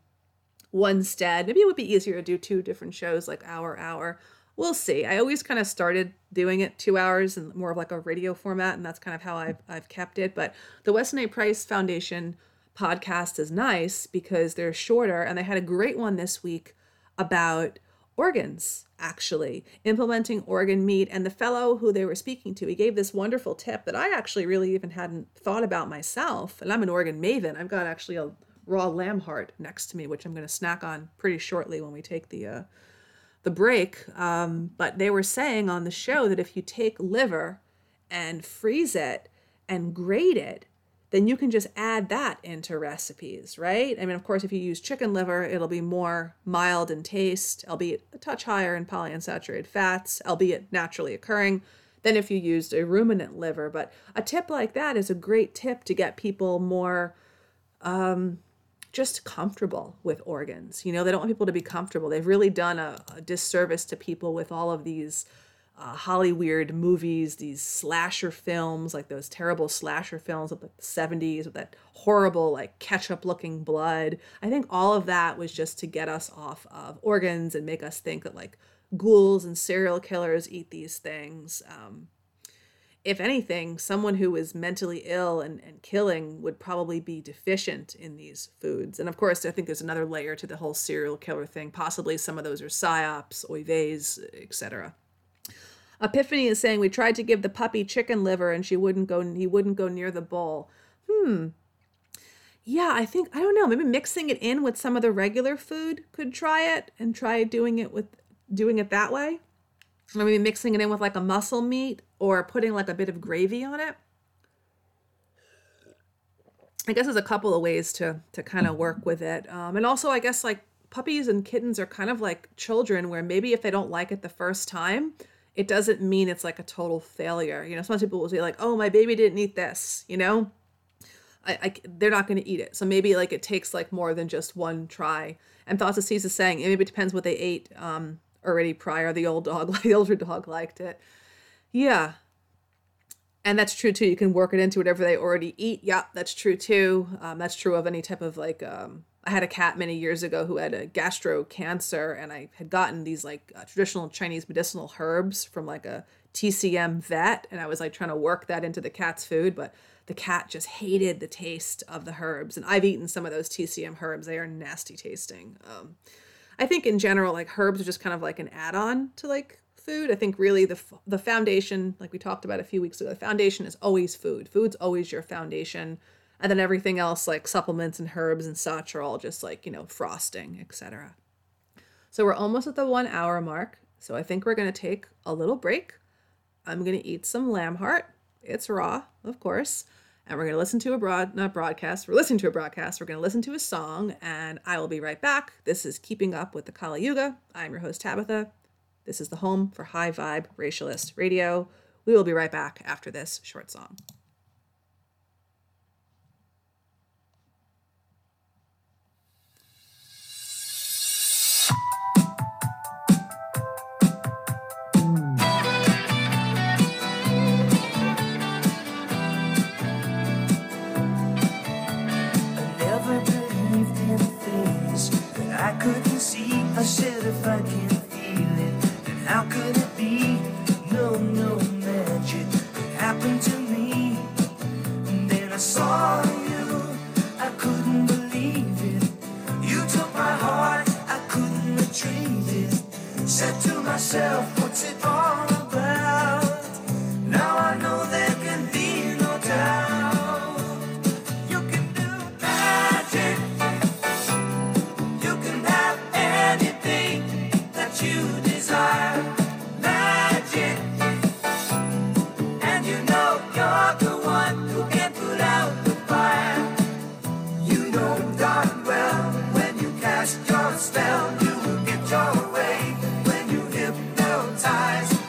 stead. Maybe it would be easier to do 2 different shows, like hour. We'll see. I always kind of started doing it 2 hours and more of like a radio format, and that's kind of how I've kept it. But the Weston A. Price Foundation podcast is nice because they're shorter, and they had a great one this week about organs, actually implementing organ meat. And the fellow who they were speaking to, he gave this wonderful tip that I actually really even hadn't thought about myself. And I'm an organ maven. I've got actually a raw lamb heart next to me, which I'm going to snack on pretty shortly when we take the break. But they were saying on the show that if you take liver and freeze it and grate it, then you can just add that into recipes, right? I mean, of course, if you use chicken liver, it'll be more mild in taste, albeit a touch higher in polyunsaturated fats, albeit naturally occurring, than if you used a ruminant liver. But a tip like that is a great tip to get people more just comfortable with organs. You know, they don't want people to be comfortable. They've really done a disservice to people with all of these Hollywood movies, these slasher films, like those terrible slasher films of the 70s with that horrible, like ketchup looking blood. I think all of that was just to get us off of organs and make us think that like ghouls and serial killers eat these things. If anything, someone who is mentally ill and killing would probably be deficient in these foods. And of course, I think there's another layer to the whole serial killer thing. Possibly some of those are psyops, oives, etc. Epiphany is saying, we tried to give the puppy chicken liver and he wouldn't go near the bowl. Yeah, I don't know, maybe mixing it in with some of the regular food could try it and try doing it that way. Or maybe mixing it in with like a muscle meat or putting like a bit of gravy on it. I guess there's a couple of ways to kind of work with it. And also, I guess like puppies and kittens are kind of like children, where maybe if they don't like it the first time, it doesn't mean it's like a total failure. You know, some people will say like, oh, my baby didn't eat this, you know? they're not going to eat it. So maybe like it takes like more than just one try. And Thoughts of Cease is saying maybe it depends what they ate already prior. The older dog liked it. Yeah. And that's true too. You can work it into whatever they already eat. Yeah, that's true too. That's true of any type of like, I had a cat many years ago who had a gastro cancer, and I had gotten these like traditional Chinese medicinal herbs from like a TCM vet. And I was like trying to work that into the cat's food, but the cat just hated the taste of the herbs. And I've eaten some of those TCM herbs. They are nasty tasting. I think in general, like herbs are just kind of like an add-on to like food. I think really the foundation, like we talked about a few weeks ago, the foundation is always food. Food's always your foundation. And then everything else like supplements and herbs and such are all just like, frosting, etc. So we're almost at the 1 hour mark. So I think we're going to take a little break. I'm going to eat some lamb heart. It's raw, of course. And we're going to listen to We're listening to a broadcast. We're going to listen to a song, and I will be right back. This is Keeping Up with the Kali Yuga. I'm your host, Tabitha. This is the home for high vibe racialist radio. We will be right back after this short song. I couldn't see. I said if I can't feel it, then how could it be? No magic happened to me. And then I saw you, I couldn't believe it. You took my heart, I couldn't retrieve it. Said to myself, what's it all about? Now I know there can be no doubt. You can do magic. You desire magic, and you're the one who can put out the fire. You know darn well when you cast your spell, you will get your way when you hypnotize.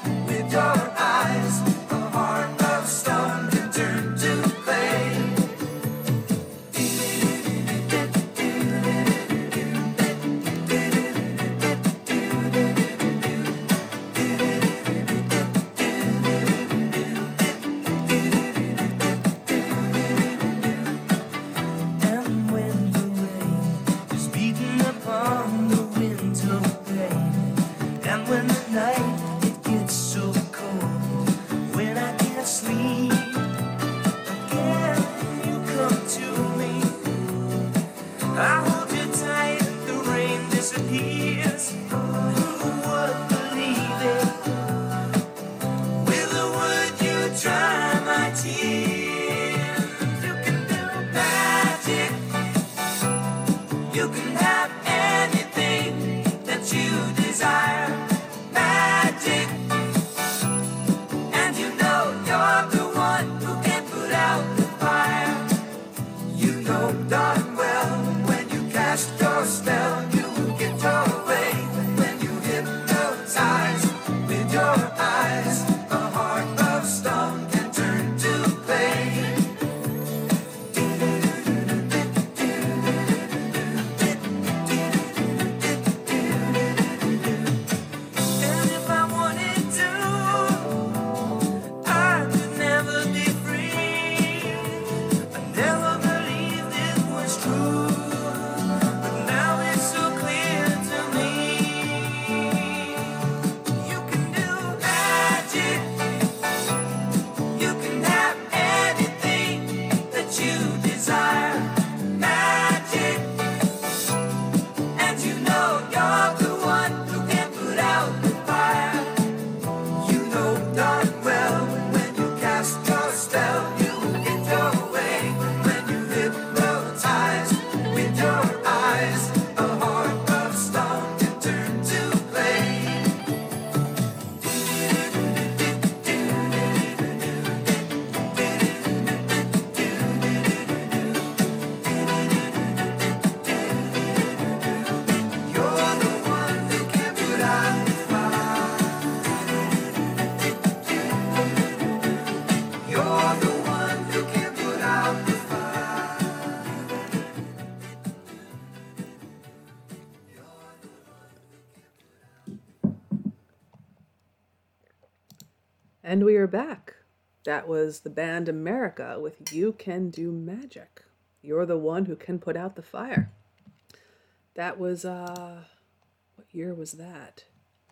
And we are back. That was the band America with You Can Do Magic. You're the one who can put out the fire. That was, what year was that?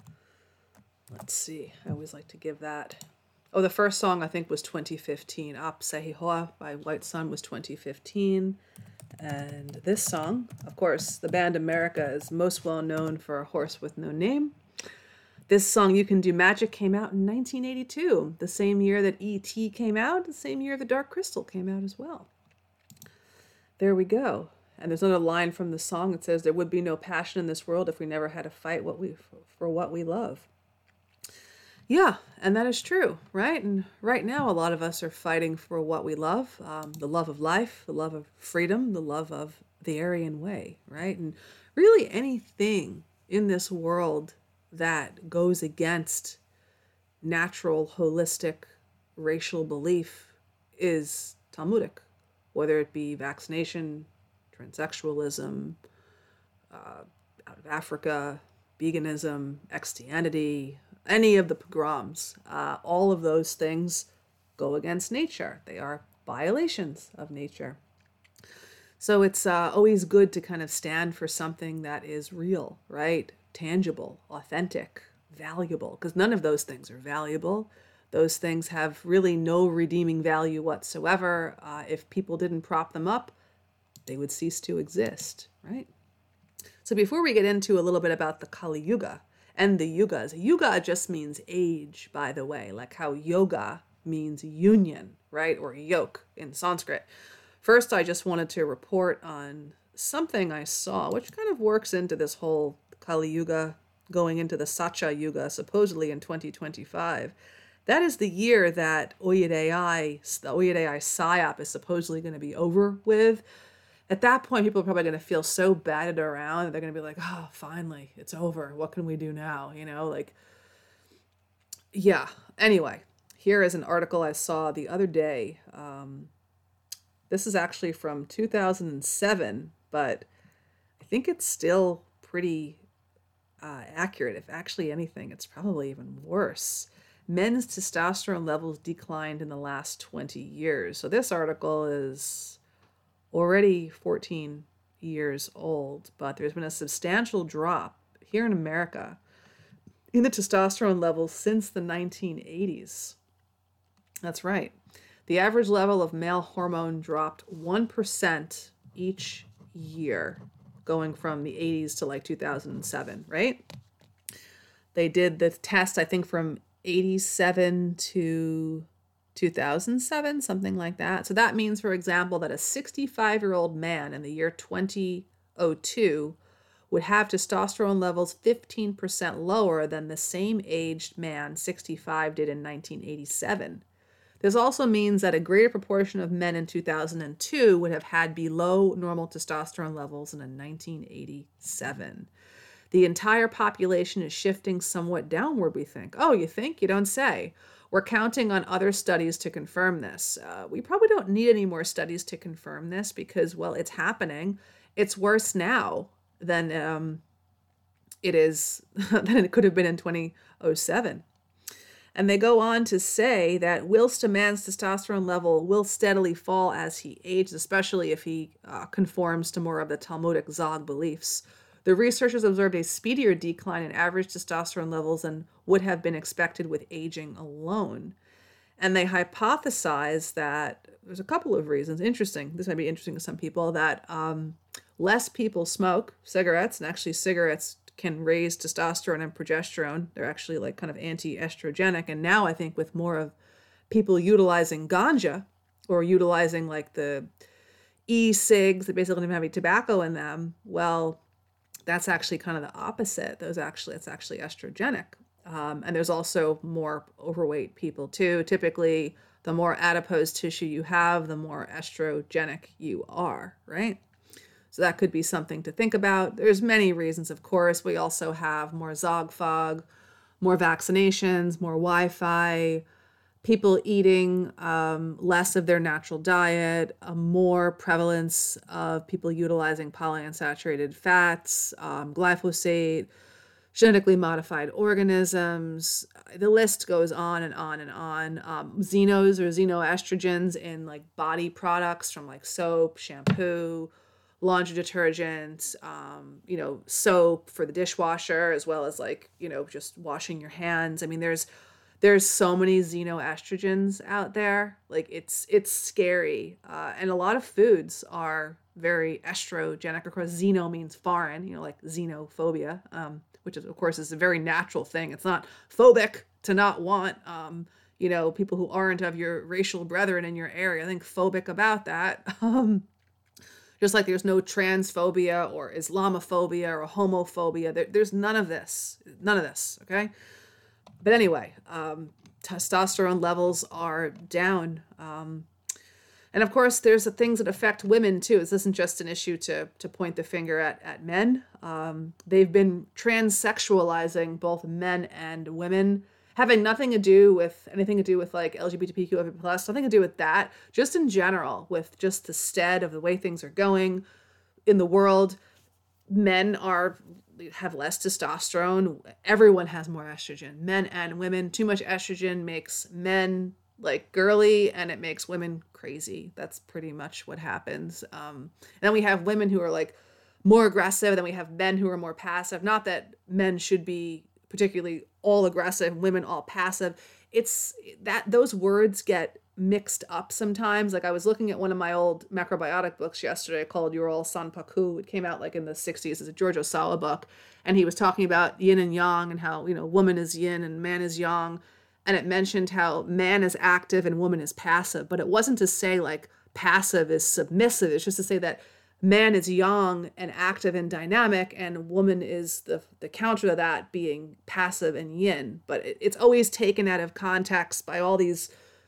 Let's see. I always like to give that. Oh, the first song I think was 2015. Ap Sehihoa by White Sun was 2015. And this song, of course, the band America is most well known for A Horse with No Name. This song, You Can Do Magic, came out in 1982, the same year that E.T. came out, the same year The Dark Crystal came out as well. There we go. And there's another line from the song that says, there would be no passion in this world if we never had to fight for what we love. Yeah, and that is true, right? And right now, a lot of us are fighting for what we love, the love of life, the love of freedom, the love of the Aryan way, right? And really anything in this world that goes against natural, holistic, racial belief is Talmudic, whether it be vaccination, transsexualism, out of Africa, veganism, Christianity, any of the pogroms. All of those things go against nature. They are violations of nature. So it's always good to kind of stand for something that is real, right? Tangible, authentic, valuable, because none of those things are valuable. Those things have really no redeeming value whatsoever. If people didn't prop them up, they would cease to exist, right? So before we get into a little bit about the Kali Yuga and the yugas, yuga just means age, by the way, like how yoga means union, right? Or yoke in Sanskrit. First, I just wanted to report on something I saw, which kind of works into this whole Kali Yuga going into the Satya Yuga, supposedly in 2025. That is the year that Oyedei, the Oyedei PSYOP is supposedly going to be over with. At that point, people are probably going to feel so battered around that they're going to be like, oh, finally, it's over. What can we do now? Yeah. Anyway, here is an article I saw the other day. This is actually from 2007, but I think it's still pretty accurate. If actually anything, it's probably even worse. Men's testosterone levels declined in the last 20 years. So this article is already 14 years old, but there's been a substantial drop here in America in the testosterone levels since the 1980s. That's right. The average level of male hormone dropped 1% each year, going from the 80s to like 2007, right? They did the test, I think, from 87 to 2007, something like that. So that means, for example, that a 65-year-old man in the year 2002 would have testosterone levels 15% lower than the same aged man, 65, did in 1987. This also means that a greater proportion of men in 2002 would have had below normal testosterone levels in 1987. The entire population is shifting somewhat downward, we think. Oh, you think? You don't say. We're counting on other studies to confirm this. We probably don't need any more studies to confirm this because, well, it's happening. It's worse now than it is than it could have been in 2007. And they go on to say that whilst a man's testosterone level will steadily fall as he ages, especially if he conforms to more of the Talmudic Zog beliefs, the researchers observed a speedier decline in average testosterone levels than would have been expected with aging alone. And they hypothesize that there's a couple of reasons. Interesting. This might be interesting to some people, that less people smoke cigarettes, and actually cigarettes can raise testosterone and progesterone. They're actually like kind of anti-estrogenic. And now I think with more of people utilizing ganja or utilizing like the e-cigs that basically don't even have any tobacco in them, well, that's actually kind of the opposite. It's actually estrogenic. And there's also more overweight people too. Typically, the more adipose tissue you have, the more estrogenic you are, right? So that could be something to think about. There's many reasons, of course. We also have more Zog fog, more vaccinations, more Wi-Fi, people eating less of their natural diet, a more prevalence of people utilizing polyunsaturated fats, glyphosate, genetically modified organisms. The list goes on and on and on. Xenos or xenoestrogens in like body products from like soap, shampoo, laundry detergent, soap for the dishwasher, as well as like, just washing your hands. I mean, there's so many xenoestrogens out there. Like it's scary. And a lot of foods are very estrogenic. Of course, xeno means foreign, like xenophobia, which is, of course, is a very natural thing. It's not phobic to not want, people who aren't of your racial brethren in your area. I think phobic about that. Just like there's no transphobia or Islamophobia or homophobia. There's none of this. None of this, okay? But anyway, testosterone levels are down. And of course, there's the things that affect women too. This isn't just an issue to point the finger at men. They've been transsexualizing both men and women, having anything to do with like LGBTQ+, nothing to do with that. Just in general, with just the stead of the way things are going in the world, men have less testosterone. Everyone has more estrogen, men and women. Too much estrogen makes men like girly and it makes women crazy. That's pretty much what happens. And then we have women who are like more aggressive. Then we have men who are more passive. Not that men should be particularly all aggressive, women all passive. It's that those words get mixed up sometimes. Like I was looking at one of my old macrobiotic books yesterday called Ural Sanpaku. It came out like in the 60s. It's a George Osawa book. And he was talking about yin and yang and how, woman is yin and man is yang. And it mentioned how man is active and woman is passive. But it wasn't to say like passive is submissive. It's just to say that man is yang and active and dynamic, and woman is the counter to that, being passive and yin. But it's always taken out of context by all these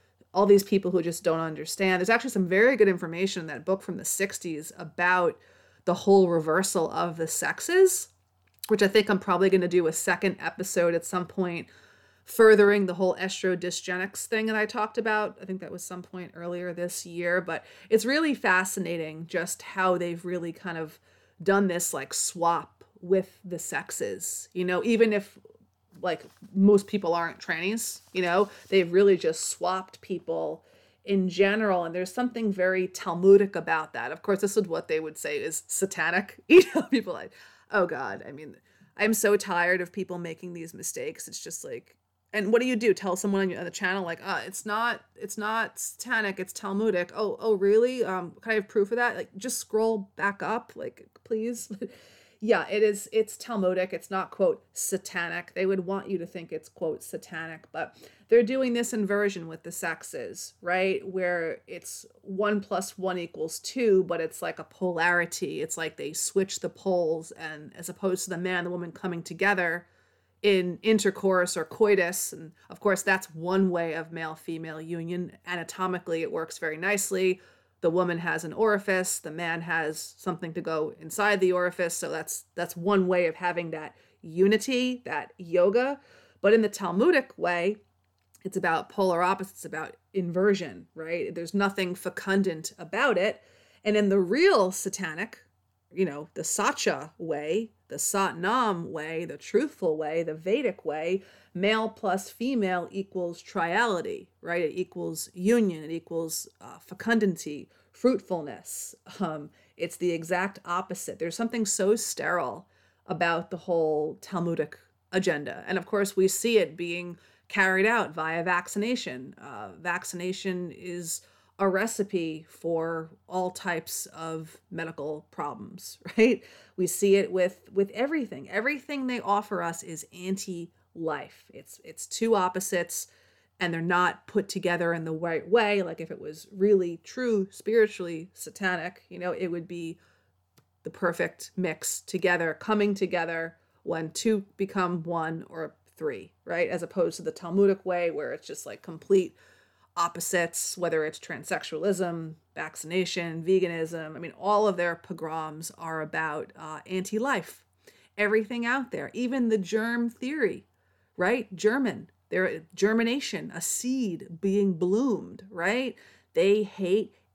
people who just don't understand. There's actually some very good information in that book from the 60s about the whole reversal of the sexes, which I think I'm probably going to do a second episode at some point, furthering the whole estrodysgenics thing that I talked about. I think that was some point earlier this year, but it's really fascinating just how they've really kind of done this like swap with the sexes, even if like most people aren't trannies, they've really just swapped people in general. And there's something very Talmudic about that. Of course, this is what they would say is satanic, people like, oh God, I mean, I'm so tired of people making these mistakes. It's just like, and what do you do? Tell someone on the channel like, it's not satanic, it's Talmudic. Oh, really? Can I have proof of that? Like, just scroll back up, like, please. Yeah, it's Talmudic. It's not, quote, satanic. They would want you to think it's, quote, satanic, but they're doing this inversion with the sexes, right? Where it's 1 + 1 = 2, but it's like a polarity. It's like they switch the poles, and as opposed to the man and the woman coming together in intercourse or coitus. And of course, that's one way of male-female union. Anatomically, it works very nicely. The woman has an orifice, the man has something to go inside the orifice. So that's one way of having that unity, that yoga. But in the Talmudic way, it's about polar opposites, about inversion, right? There's nothing fecundant about it. And in the real satanic, the Satya way, the Satnam way, the truthful way, the Vedic way, male plus female equals triality, right? It equals union. It equals fecundity, fruitfulness. It's the exact opposite. There's something so sterile about the whole Talmudic agenda. And of course, we see it being carried out via vaccination. Vaccination is a recipe for all types of medical problems, right? We see it with everything. Everything they offer us is anti-life. It's two opposites, and they're not put together in the right way. Like if it was really true, spiritually satanic, it would be the perfect mix together, coming together when two become one or three, right? As opposed to the Talmudic way where it's just like complete opposites, whether it's transsexualism, vaccination, veganism. I mean, all of their pogroms are about anti-life. Everything out there, even the germ theory, right? Germination, a seed being bloomed, right? They hate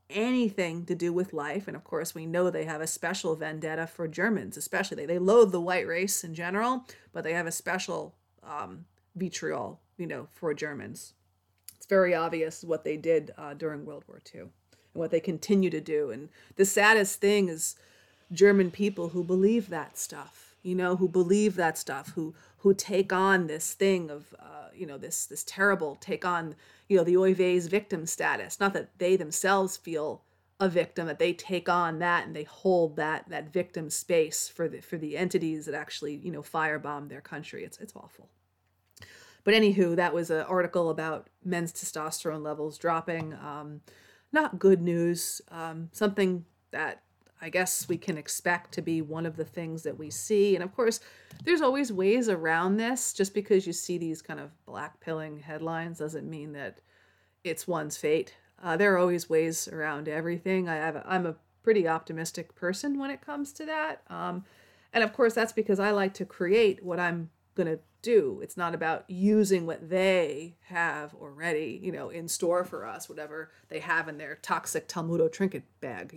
anything to do with life. And of course, we know they have a special vendetta for Germans, especially. They loathe the white race in general, but they have a special vitriol, for Germans. It's very obvious what they did during World War II and what they continue to do. And the saddest thing is German people who believe that stuff, who take on this thing of, this terrible, take on, the Oy vey's victim status. Not that they themselves feel a victim, that they take on that and they hold that victim space for the entities that actually, firebomb their country. It's awful. But anywho, that was an article about men's testosterone levels dropping. Not good news. Something that I guess we can expect to be one of the things that we see. And of course, there's always ways around this. Just because you see these kind of blackpilling headlines doesn't mean that it's one's fate. There are always ways around everything. I'm a pretty optimistic person when it comes to that. And of course, that's because I like to create what I'm going to do. It's not about using what they have already, in store for us, whatever they have in their toxic Talmudo trinket bag,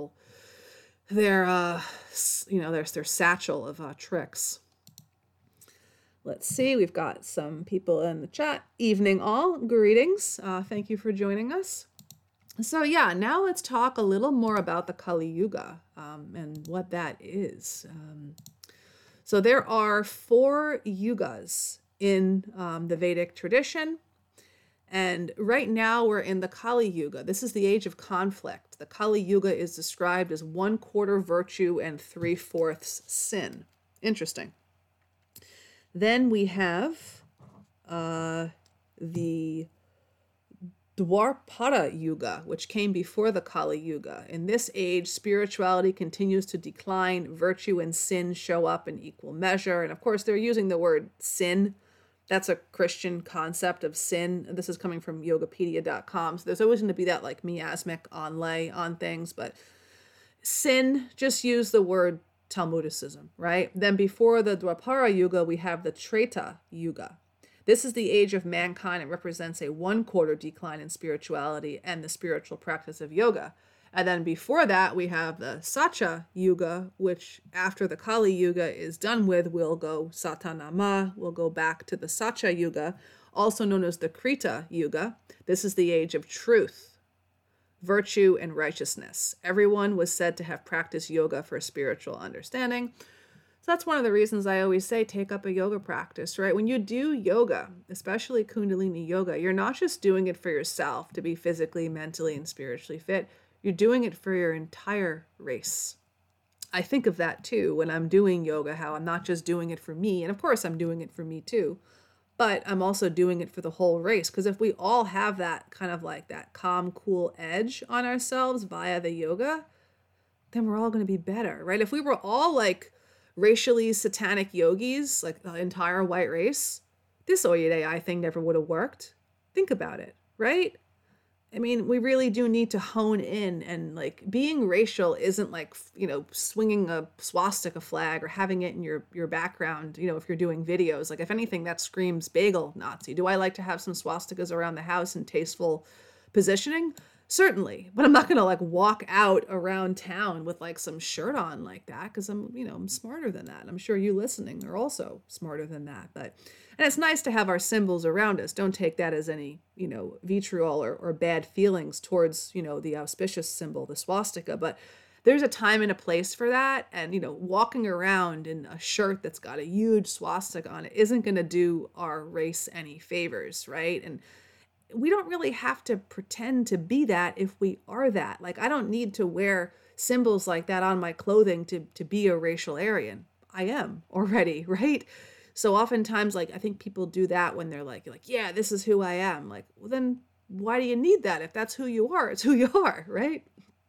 their satchel of tricks. Let's see, we've got some people in the chat. Evening all, greetings. Thank you for joining us. So yeah, now let's talk a little more about the Kali Yuga and what that is. So there are 4 yugas in the Vedic tradition. And right now we're in the Kali Yuga. This is the age of conflict. The Kali Yuga is described as 1/4 virtue and 3/4 sin. Interesting. Then we have the Dwapara Yuga, which came before the Kali Yuga. In this age, spirituality continues to decline, virtue and sin show up in equal measure. And of course, they're using the word sin. That's a Christian concept of sin. This is coming from yogapedia.com. So there's always going to be that like miasmic onlay on things, but sin, just use the word Talmudicism, right? Then before the Dwapara Yuga, we have the Treta Yuga. This is the age of mankind. It represents a 1/4 decline in spirituality and the spiritual practice of yoga. And then before that, we have the Satya Yuga, which after the Kali Yuga is done with, will go Satanama, will go back to the Satya Yuga, also known as the Krita Yuga. This is the age of truth, virtue, and righteousness. Everyone was said to have practiced yoga for spiritual understanding. So that's one of the reasons I always say take up a yoga practice, right? When you do yoga, especially Kundalini yoga, you're not just doing it for yourself to be physically, mentally, and spiritually fit. You're doing it for your entire race. I think of that too when I'm doing yoga, how I'm not just doing it for me. And of course, I'm doing it for me too. But I'm also doing it for the whole race. Because if we all have that kind of like that calm, cool edge on ourselves via the yoga, then we're all going to be better, right? If we were all like racially satanic yogis, like the entire white race, this Oyed AI thing never would have worked. Think about it, right? I mean, we really do need to hone in, and like being racial isn't like, swinging a swastika flag or having it in your background, if you're doing videos. Like if anything, that screams bagel Nazi. Do I like to have some swastikas around the house in tasteful positioning? Certainly, but I'm not going to like walk out around town with like some shirt on like that because I'm smarter than that. I'm sure you listening are also smarter than that. And it's nice to have our symbols around us. Don't take that as any, vitriol or bad feelings towards, the auspicious symbol, the swastika. But there's a time and a place for that. And, walking around in a shirt that's got a huge swastika on it isn't going to do our race any favors, right? And we don't really have to pretend to be that if we are that. Like, I don't need to wear symbols like that on my clothing to be a racial Aryan. I am already, right? So oftentimes, like, I think people do that when they're like, yeah, this is who I am. Like, well, then why do you need that? If that's who you are, it's who you are, right?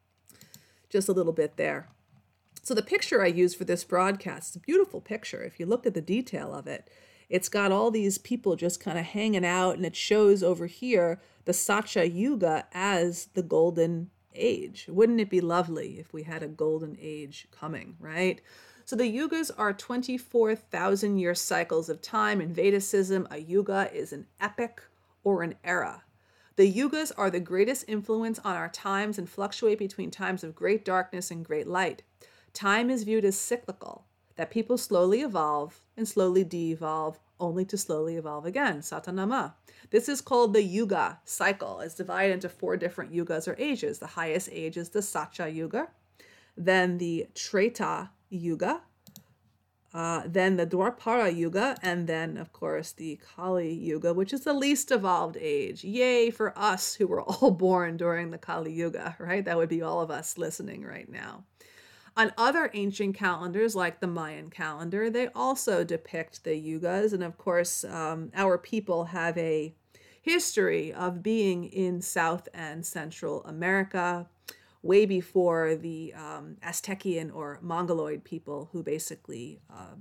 Just a little bit there. So the picture I used for this broadcast is a beautiful picture. If you look at the detail of it, it's got all these people just kind of hanging out, and it shows over here the Satya Yuga as the golden age. Wouldn't it be lovely if we had a golden age coming, right? So the yugas are 24,000-year cycles of time. In Vedicism, a yuga is an epoch or an era. The yugas are the greatest influence on our times and fluctuate between times of great darkness and great light. Time is viewed as cyclical, that people slowly evolve and slowly de-evolve, only to slowly evolve again, Satanama. This is called the yuga cycle. It's divided into 4 different yugas or ages. The highest age is the Satya Yuga, then the Treta Yuga, then the Dwapara Yuga, and then, of course, the Kali Yuga, which is the least evolved age. Yay for us who were all born during the Kali Yuga, right? That would be all of us listening right now. On other ancient calendars, like the Mayan calendar, they also depict the yugas. And of course, our people have a history of being in South and Central America way before the Aztecian or Mongoloid people, who basically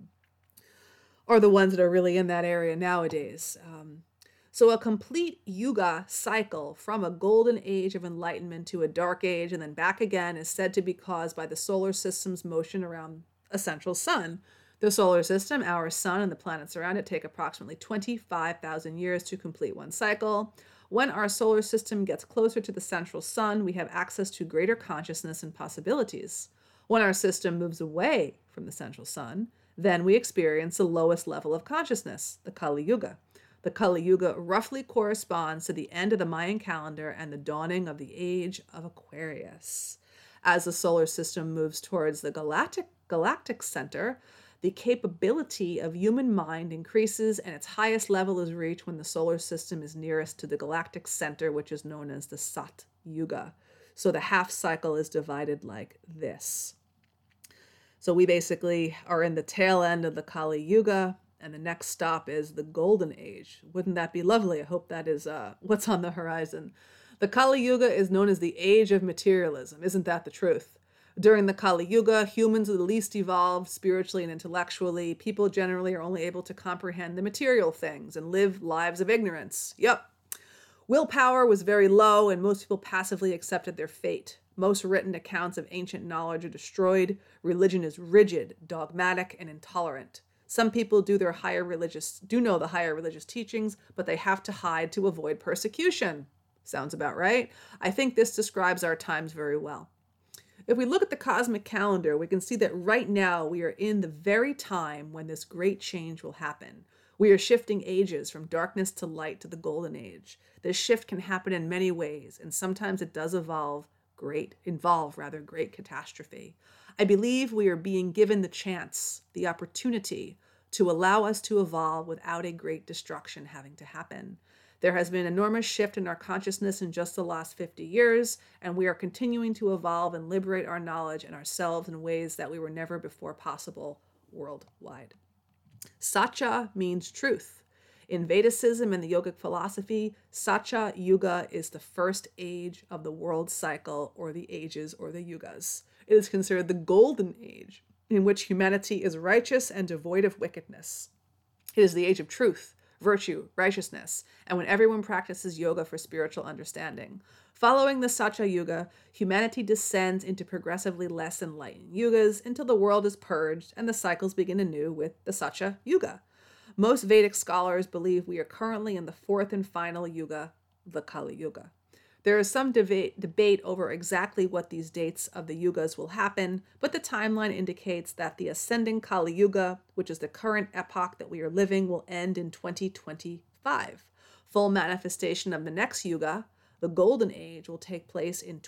are the ones that are really in that area nowadays. So a complete yuga cycle from a golden age of enlightenment to a dark age and then back again is said to be caused by the solar system's motion around a central sun. The solar system, our sun, and the planets around it take approximately 25,000 years to complete one cycle. When our solar system gets closer to the central sun, we have access to greater consciousness and possibilities. When our system moves away from the central sun, then we experience the lowest level of consciousness, the Kali Yuga. The Kali Yuga roughly corresponds to the end of the Mayan calendar and the dawning of the age of Aquarius. As the solar system moves towards the galactic center, the capability of human mind increases and its highest level is reached when the solar system is nearest to the galactic center, which is known as the Sat Yuga. So the half cycle is divided like this. So we basically are in the tail end of the Kali Yuga, and the next stop is the Golden Age. Wouldn't that be lovely? I hope that is what's on the horizon. The Kali Yuga is known as the age of materialism. Isn't that the truth? During the Kali Yuga, humans are the least evolved spiritually and intellectually. People generally are only able to comprehend the material things and live lives of ignorance. Yep. Willpower was very low, and most people passively accepted their fate. Most written accounts of ancient knowledge are destroyed. Religion is rigid, dogmatic, and intolerant. Some people do know the higher religious teachings, but they have to hide to avoid persecution. Sounds about right. I think this describes our times very well. If we look at the cosmic calendar, we can see that right now we are in the very time when this great change will happen. We are shifting ages from darkness to light to the golden age. This shift can happen in many ways, and sometimes it does involve great catastrophe. I believe we are being given the chance, the opportunity to allow us to evolve without a great destruction having to happen. There has been an enormous shift in our consciousness in just the last 50 years, and we are continuing to evolve and liberate our knowledge and ourselves in ways that we were never before possible worldwide. Satya means truth. In Vedicism and the yogic philosophy, Satya Yuga is the first age of the world cycle, or the ages, or the yugas. It is considered the golden age, in which humanity is righteous and devoid of wickedness. It is the age of truth, virtue, righteousness, and when everyone practices yoga for spiritual understanding. Following the Satya Yuga, humanity descends into progressively less enlightened yugas until the world is purged and the cycles begin anew with the Satya Yuga. Most Vedic scholars believe we are currently in the fourth and final yuga, the Kali Yuga. There is some debate over exactly what these dates of the yugas will happen, but the timeline indicates that the ascending Kali Yuga, which is the current epoch that we are living, will end in 2025. Full manifestation of the next yuga, the Golden Age, will take place in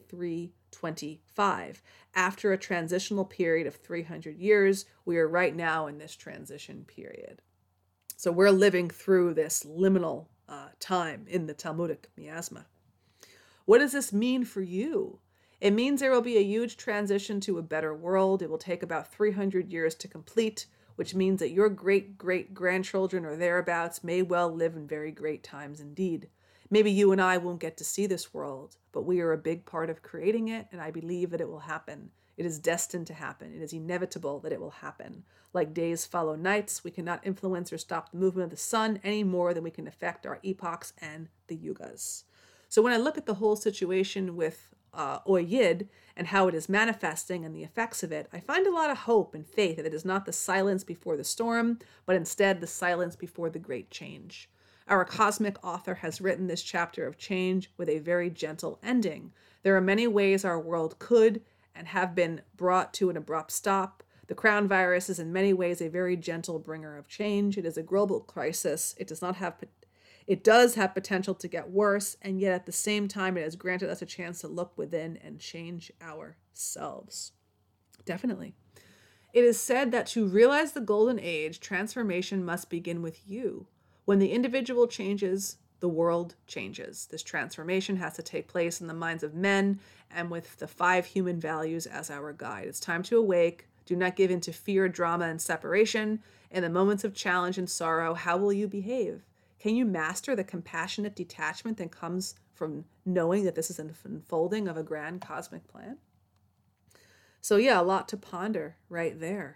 2325. After a transitional period of 300 years, we are right now in this transition period. So we're living through this liminal time in the Talmudic miasma. What does this mean for you? It means there will be a huge transition to a better world. It will take about 300 years to complete, which means that your great-great-grandchildren or thereabouts may well live in very great times indeed. Maybe you and I won't get to see this world, but we are a big part of creating it, and I believe that it will happen. It is destined to happen. It is inevitable that it will happen. Like days follow nights, we cannot influence or stop the movement of the sun any more than we can affect our epochs and the yugas. So when I look at the whole situation with Oyid and how it is manifesting and the effects of it, I find a lot of hope and faith that it is not the silence before the storm, but instead the silence before the great change. Our cosmic author has written this chapter of change with a very gentle ending. There are many ways our world could and have been brought to an abrupt stop. The crown virus is in many ways a very gentle bringer of change. It is a global crisis. It does have potential to get worse, and yet at the same time, it has granted us a chance to look within and change ourselves. Definitely. It is said that to realize the golden age, transformation must begin with you. When the individual changes, the world changes. This transformation has to take place in the minds of men and with the 5 human values as our guide. It's time to awake. Do not give in to fear, drama, and separation. In the moments of challenge and sorrow, how will you behave? Can you master the compassionate detachment that comes from knowing that this is an unfolding of a grand cosmic plan? So yeah, a lot to ponder right there.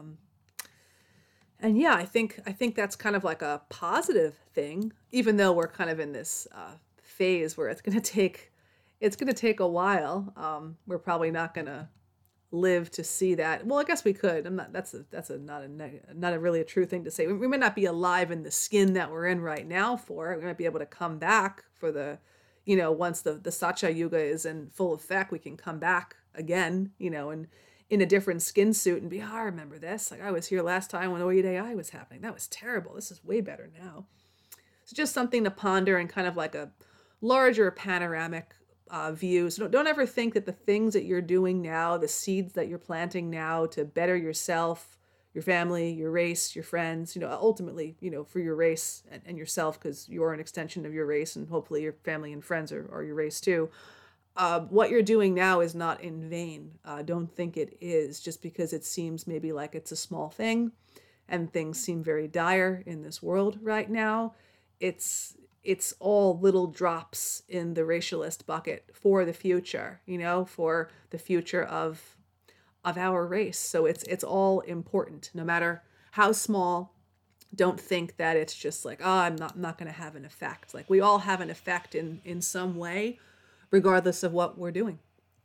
And yeah, I think that's kind of like a positive thing, even though we're kind of in this phase where it's going to take a while. We're probably not going to live to see that. Well, I guess we could. Not a really a true thing to say. We might not be alive in the skin that we're in right now for it. We might be able to come back for the, once the Satya Yuga is in full effect, we can come back again, and in a different skin suit and be, I remember this. Like I was here last time when Oyed AI was happening. That was terrible. This is way better now. It's just something to ponder and kind of like a larger panoramic view. So don't ever think that the things that you're doing now, the seeds that you're planting now to better yourself, your family, your race, your friends, ultimately, for your race and yourself, because you're an extension of your race and hopefully your family and friends are your race too. What you're doing now is not in vain. Don't think it is just because it seems maybe like it's a small thing and things seem very dire in this world right now. It's all little drops in the racialist bucket for the future, for the future of our race. So it's all important, no matter how small. Don't think that it's just like, I'm not going to have an effect. Like we all have an effect in some way, regardless of what we're doing.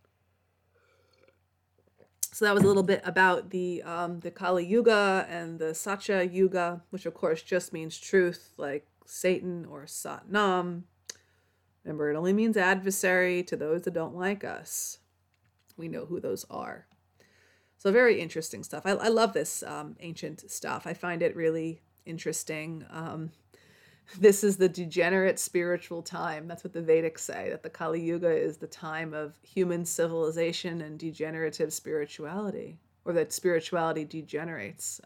So that was a little bit about the Kali Yuga and the Satya Yuga, which of course just means truth, like Satan or Satnam. Remember, it only means adversary to those that don't like us. We know who those are. So very interesting stuff. I love this ancient stuff. I find it really interesting. This is the degenerate spiritual time. That's what the Vedics say, that the Kali Yuga is the time of human civilization and degenerative spirituality, or that spirituality degenerates.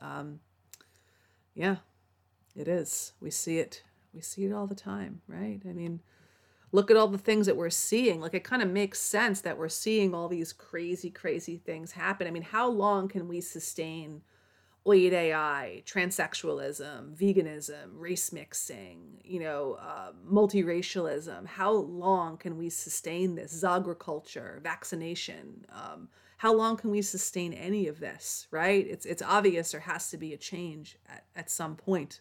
Yeah, it is. We see it all the time, right? I mean, look at all the things that we're seeing. Like, it kind of makes sense that we're seeing all these crazy, crazy things happen. I mean, how long can we sustain Oyed AI, transsexualism, veganism, race mixing, multiracialism? How long can we sustain this? Zagriculture, vaccination. How long can we sustain any of this, right? It's obvious there has to be a change at some point.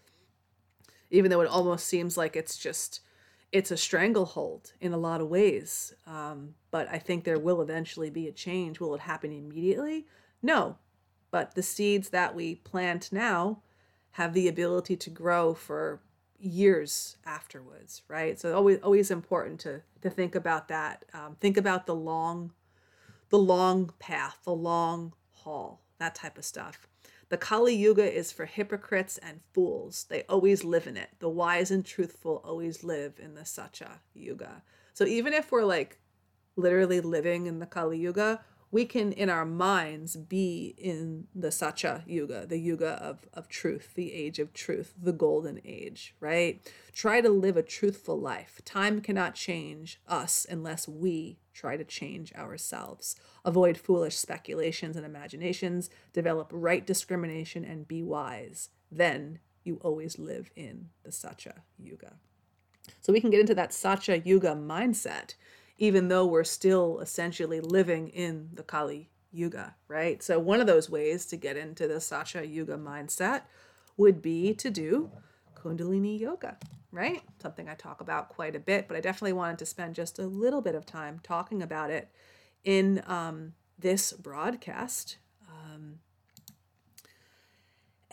Even though it almost seems like it's a stranglehold in a lot of ways. But I think there will eventually be a change. Will it happen immediately? No. But the seeds that we plant now have the ability to grow for years afterwards, right? So always important to think about that. Think about the long path, the long haul, that type of stuff. The Kali Yuga is for hypocrites and fools. They always live in it. The wise and truthful always live in the Satya Yuga. So even if we're like literally living in the Kali Yuga, we can, in our minds, be in the Satya Yuga, the Yuga of truth, the age of truth, the golden age, right? Try to live a truthful life. Time cannot change us unless we try to change ourselves. Avoid foolish speculations and imaginations. Develop right discrimination and be wise. Then you always live in the Satya Yuga. So we can get into that Satya Yuga mindset, even though we're still essentially living in the Kali Yuga, right? So one of those ways to get into the Satya Yuga mindset would be to do Kundalini Yoga, right? Something I talk about quite a bit, but I definitely wanted to spend just a little bit of time talking about it in this broadcast.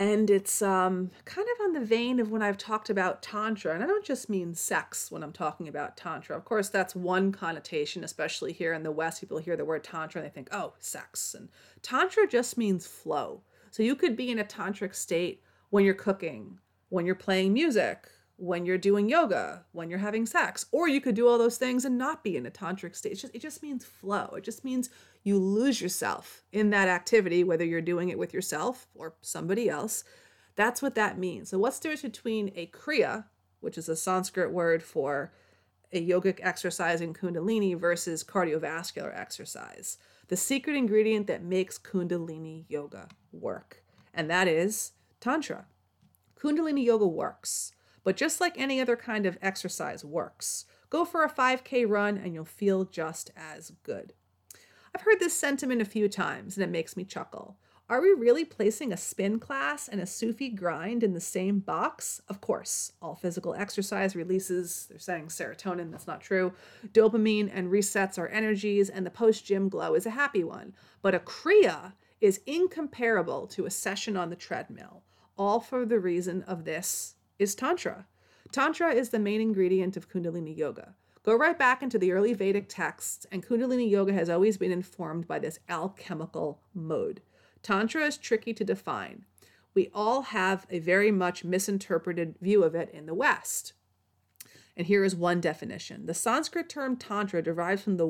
And it's kind of on the vein of when I've talked about Tantra. And I don't just mean sex when I'm talking about Tantra. Of course, that's one connotation, especially here in the West. People hear the word Tantra and they think, oh, sex. And Tantra just means flow. So you could be in a tantric state when you're cooking, when you're playing music, when you're doing yoga, when you're having sex, or you could do all those things and not be in a tantric state. It just means flow. It just means you lose yourself in that activity, whether you're doing it with yourself or somebody else. That's what that means. So what's the difference between a kriya, which is a Sanskrit word for a yogic exercise in Kundalini, versus cardiovascular exercise? The secret ingredient that makes Kundalini yoga work, and that is Tantra. Kundalini yoga works, but just like any other kind of exercise works. Go for a 5K run and you'll feel just as good. I've heard this sentiment a few times and it makes me chuckle. Are we really placing a spin class and a Sufi grind in the same box? Of course, all physical exercise releases, they're saying serotonin, that's not true, dopamine, and resets our energies, and the post-gym glow is a happy one. But a kriya is incomparable to a session on the treadmill, all for the reason of this is Tantra. Tantra is the main ingredient of Kundalini yoga. Go right back into the early Vedic texts, and Kundalini yoga has always been informed by this alchemical mode. Tantra is tricky to define. We all have a very much misinterpreted view of it in the West. And here is one definition. The Sanskrit term Tantra derives from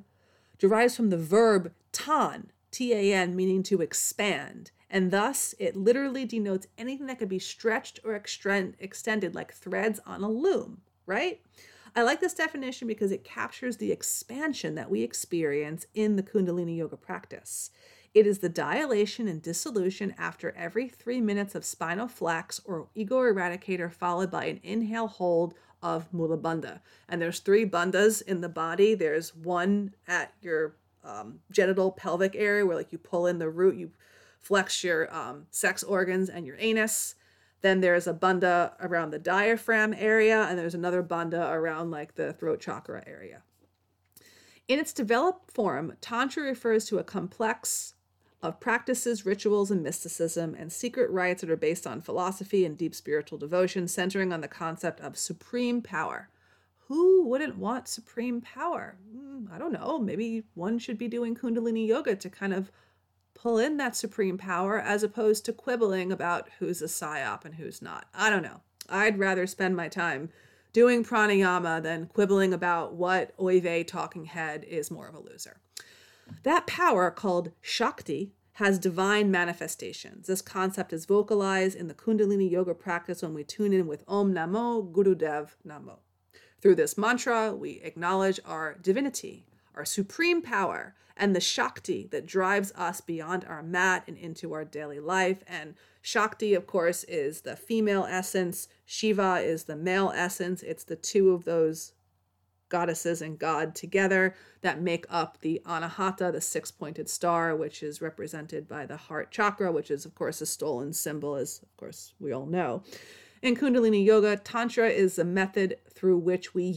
the verb tan, T-A-N, meaning to expand. And thus, it literally denotes anything that could be stretched or extended like threads on a loom, right? I like this definition because it captures the expansion that we experience in the Kundalini yoga practice. It is the dilation and dissolution after every 3 minutes of spinal flex or ego eradicator, followed by an inhale hold of Mula Bandha. And there's 3 bandhas in the body. There's one at your genital pelvic area where like you pull in the root, you flex your sex organs and your anus. Then there's a bandha around the diaphragm area, and there's another bandha around like the throat chakra area. In its developed form, Tantra refers to a complex of practices, rituals, and mysticism, and secret rites that are based on philosophy and deep spiritual devotion, centering on the concept of supreme power. Who wouldn't want supreme power? I don't know. Maybe one should be doing Kundalini yoga to kind of pull in that supreme power, as opposed to quibbling about who's a psyop and who's not. I don't know. I'd rather spend my time doing pranayama than quibbling about what oy vey talking head is more of a loser. That power, called Shakti, has divine manifestations. This concept is vocalized in the Kundalini yoga practice when we tune in with Om Namo Gurudev Namo. Through this mantra, we acknowledge our divinity, our supreme power, and the Shakti that drives us beyond our mat and into our daily life. And Shakti, of course, is the female essence. Shiva is the male essence. It's the two of those goddesses and God together that make up the Anahata, the 6-pointed star, which is represented by the heart chakra, which is, of course, a stolen symbol, as, of course, we all know. In Kundalini Yoga, Tantra is a method through which we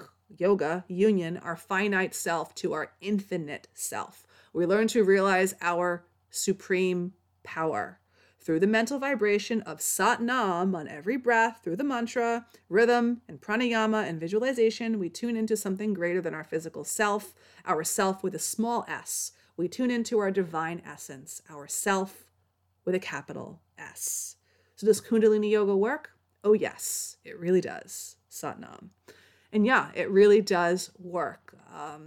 union our finite self to our infinite self. We learn to realize our supreme power. Through the mental vibration of Sat Nam on every breath, through the mantra, rhythm, and pranayama and visualization, we tune into something greater than our physical self, our self with a small s. We tune into our divine essence, our self with a capital S. So does Kundalini Yoga work? Oh yes, it really does. Sat Nam. And yeah, it really does work.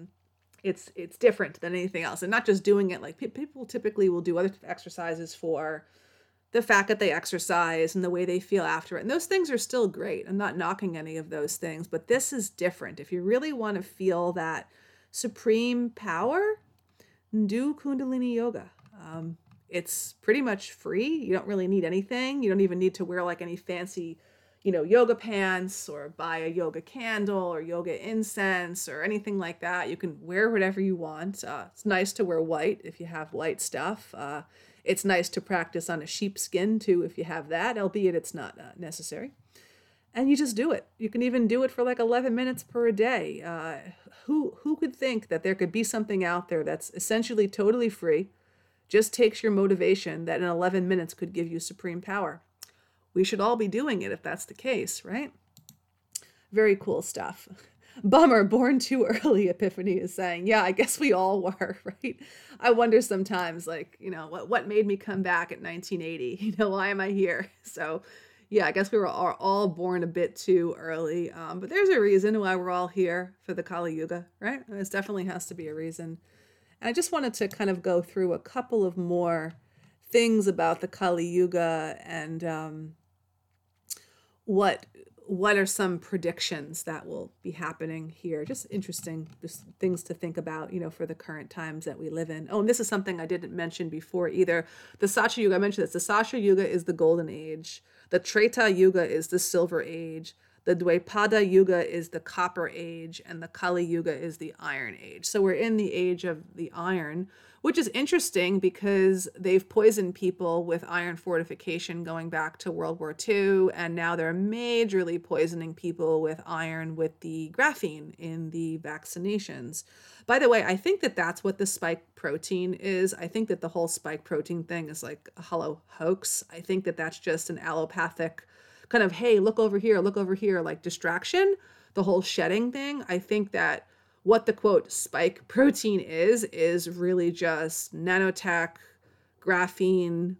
It's different than anything else. And not just doing it, like people typically will do other exercises for the fact that they exercise and the way they feel after it. And those things are still great. I'm not knocking any of those things, but this is different. If you really want to feel that supreme power, do Kundalini Yoga. It's pretty much free. You don't really need anything. You don't even need to wear like any fancy, yoga pants or buy a yoga candle or yoga incense or anything like that. You can wear whatever you want. It's nice to wear white if you have white stuff. It's nice to practice on a sheepskin too if you have that, albeit it's not necessary. And you just do it. You can even do it for like 11 minutes per day. Who could think that there could be something out there that's essentially totally free, just takes your motivation that in 11 minutes could give you supreme power. We should all be doing it if that's the case, right? Very cool stuff. Bummer, born too early, Epiphany is saying. Yeah, I guess we all were, right? I wonder sometimes, like, what made me come back at 1980? Why am I here? So, yeah, I guess we were all born a bit too early. But there's a reason why we're all here for the Kali Yuga, right? There definitely has to be a reason. And I just wanted to kind of go through a couple of more things about the Kali Yuga and what are some predictions that will be happening here. Just interesting, just things to think about, for the current times that we live in. Oh, and this is something I didn't mention before either. The Satya Yuga, I mentioned this. The Satya Yuga is the golden age. The Treta Yuga is the silver age. The Dvaipada Yuga is the copper age, and the Kali Yuga is the iron age. So we're in the age of the iron, which is interesting because they've poisoned people with iron fortification going back to World War II, and now they're majorly poisoning people with iron with the graphene in the vaccinations. By the way, I think that that's what the spike protein is. I think that the whole spike protein thing is like a hollow hoax. I think that that's just an allopathic kind of, hey, look over here, like distraction, the whole shedding thing. I think that what the quote spike protein is really just nanotech, graphene,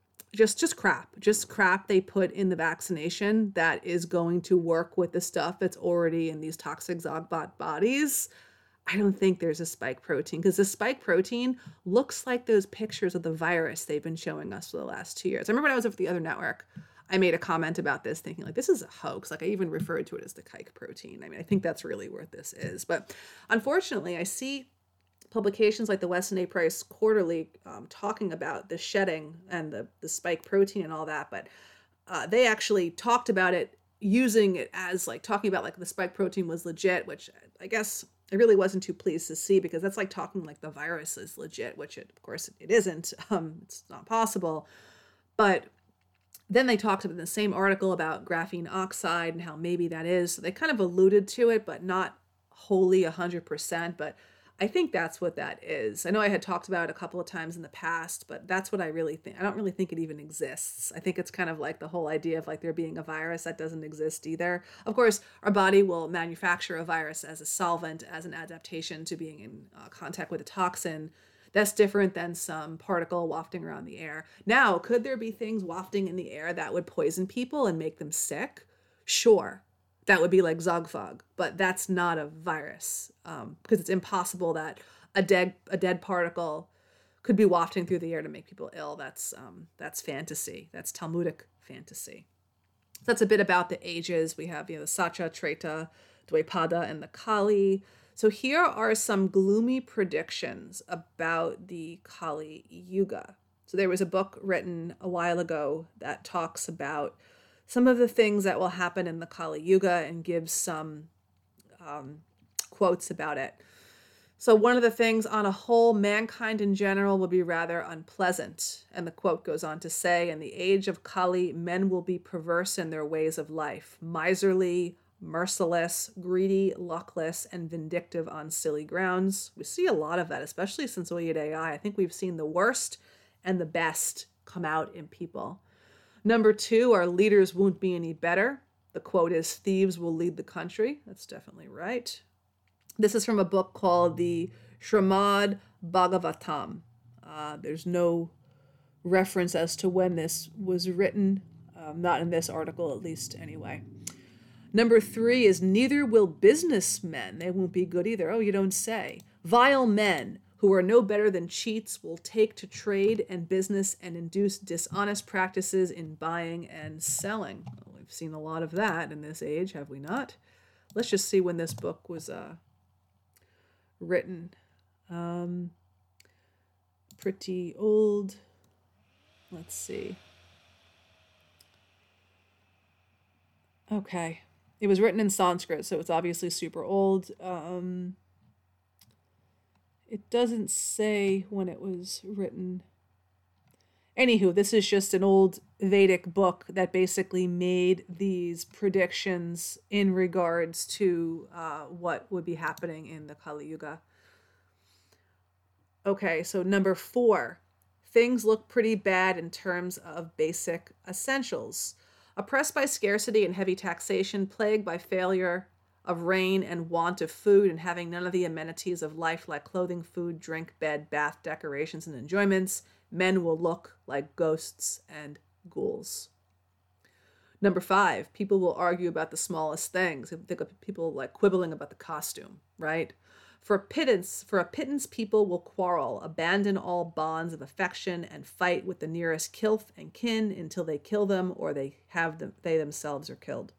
just crap they put in the vaccination that is going to work with the stuff that's already in these toxic Zogbot bodies. I don't think there's a spike protein, because the spike protein looks like those pictures of the virus they've been showing us for the last 2 years. I remember when I was at the other network, I made a comment about this thinking like, this is a hoax. Like I even referred to it as the kike protein. I mean, I think that's really what this is. But unfortunately, I see publications like the Weston A. Price Quarterly talking about the shedding and the spike protein and all that. But they actually talked about it, using it as like talking about like the spike protein was legit, which I guess I really wasn't too pleased to see, because that's like talking like the virus is legit, which of course it isn't. It's not possible. But then they talked about in the same article about graphene oxide and how maybe that is. So they kind of alluded to it, but not wholly 100%. But I think that's what that is. I know I had talked about it a couple of times in the past, but that's what I really think. I don't really think it even exists. I think it's kind of like the whole idea of like there being a virus that doesn't exist either. Of course, our body will manufacture a virus as a solvent, as an adaptation to being in contact with a toxin. That's different than some particle wafting around the air. Now, could there be things wafting in the air that would poison people and make them sick? Sure. That would be like Zogfog, but that's not a virus, because it's impossible that a dead particle could be wafting through the air to make people ill. That's fantasy. That's Talmudic fantasy. So that's a bit about the ages. We have the Satya, Treta, Dvaipada, and the Kali. So here are some gloomy predictions about the Kali Yuga. So there was a book written a while ago that talks about some of the things that will happen in the Kali Yuga and gives some quotes about it. So one of the things, on a whole, mankind in general will be rather unpleasant. And the quote goes on to say, in the age of Kali, men will be perverse in their ways of life, miserly, merciless, greedy, luckless, and vindictive on silly grounds. We see a lot of that, especially since Oyed AI. I think we've seen the worst and the best come out in people. Number 2, our leaders won't be any better. The quote is, thieves will lead the country. That's definitely right. This is from a book called the Srimad Bhagavatam. There's no reference as to when this was written, not in this article at least anyway. Number 3 is, neither will businessmen. They won't be good either. Oh, you don't say. Vile men who are no better than cheats will take to trade and business and induce dishonest practices in buying and selling. Well, we've seen a lot of that in this age, have we not? Let's just see when this book was written. Pretty old. Let's see. Okay. It was written in Sanskrit, so it's obviously super old. It doesn't say when it was written. Anywho, this is just an old Vedic book that basically made these predictions in regards to what would be happening in the Kali Yuga. Okay, so number 4. things look pretty bad in terms of basic essentials. Oppressed by scarcity and heavy taxation, plagued by failure of rain and want of food, and having none of the amenities of life like clothing, food, drink, bed, bath, decorations, and enjoyments, men will look like ghosts and ghouls. Number 5, people will argue about the smallest things. Think of people like quibbling about the costume, right? For a pittance, people will quarrel, abandon all bonds of affection, and fight with the nearest kith and kin until they kill them or they themselves are killed.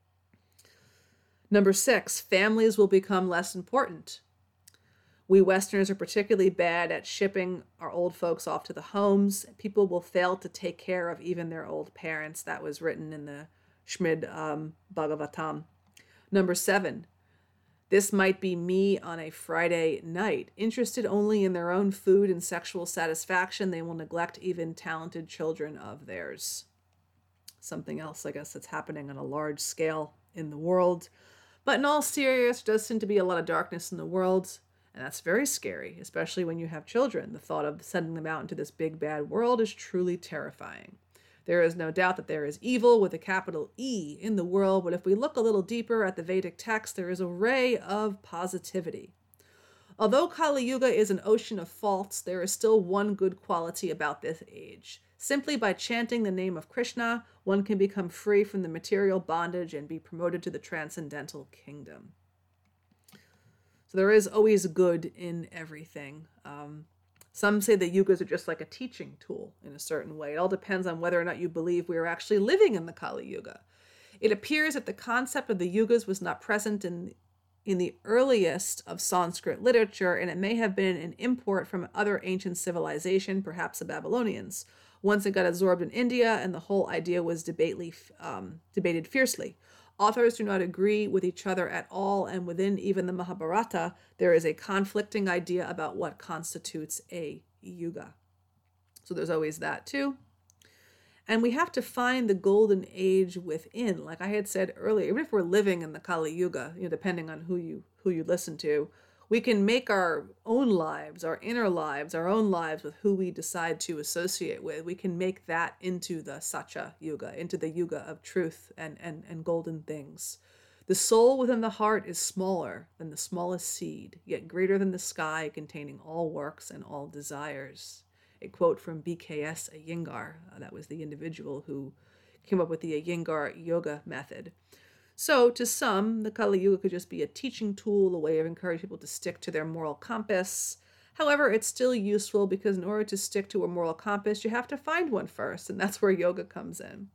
Number 6, families will become less important. We Westerners are particularly bad at shipping our old folks off to the homes. People will fail to take care of even their old parents. That was written in the Srimad Bhagavatam. Number 7, this might be me on a Friday night. Interested only in their own food and sexual satisfaction, they will neglect even talented children of theirs. Something else, I guess, that's happening on a large scale in the world. But in all seriousness, there does seem to be a lot of darkness in the world. And that's very scary, especially when you have children. The thought of sending them out into this big bad world is truly terrifying. There is no doubt that there is evil with a capital E in the world, but if we look a little deeper at the Vedic text, there is a ray of positivity. Although Kali Yuga is an ocean of faults, there is still one good quality about this age. Simply by chanting the name of Krishna, one can become free from the material bondage and be promoted to the transcendental kingdom. So there is always good in everything. Some say the yugas are just like a teaching tool in a certain way. It all depends on whether or not you believe we are actually living in the Kali Yuga. It appears that the concept of the yugas was not present in the earliest of Sanskrit literature, and it may have been an import from other ancient civilization, perhaps the Babylonians. Once it got absorbed in India, and the whole idea was debated fiercely. Authors do not agree with each other at all, and within even the Mahabharata, there is a conflicting idea about what constitutes a yuga. So there's always that too. And we have to find the golden age within. Like I had said earlier, even if we're living in the Kali Yuga, depending on who you listen to, we can make our own lives, our inner lives, our own lives with who we decide to associate with. We can make that into the Satya Yuga, into the Yuga of truth and golden things. The soul within the heart is smaller than the smallest seed, yet greater than the sky containing all works and all desires. A quote from BKS Iyengar. That was the individual who came up with the Iyengar yoga method. So to some, the Kali Yuga could just be a teaching tool, a way of encouraging people to stick to their moral compass. However, it's still useful because in order to stick to a moral compass, you have to find one first, and that's where yoga comes in.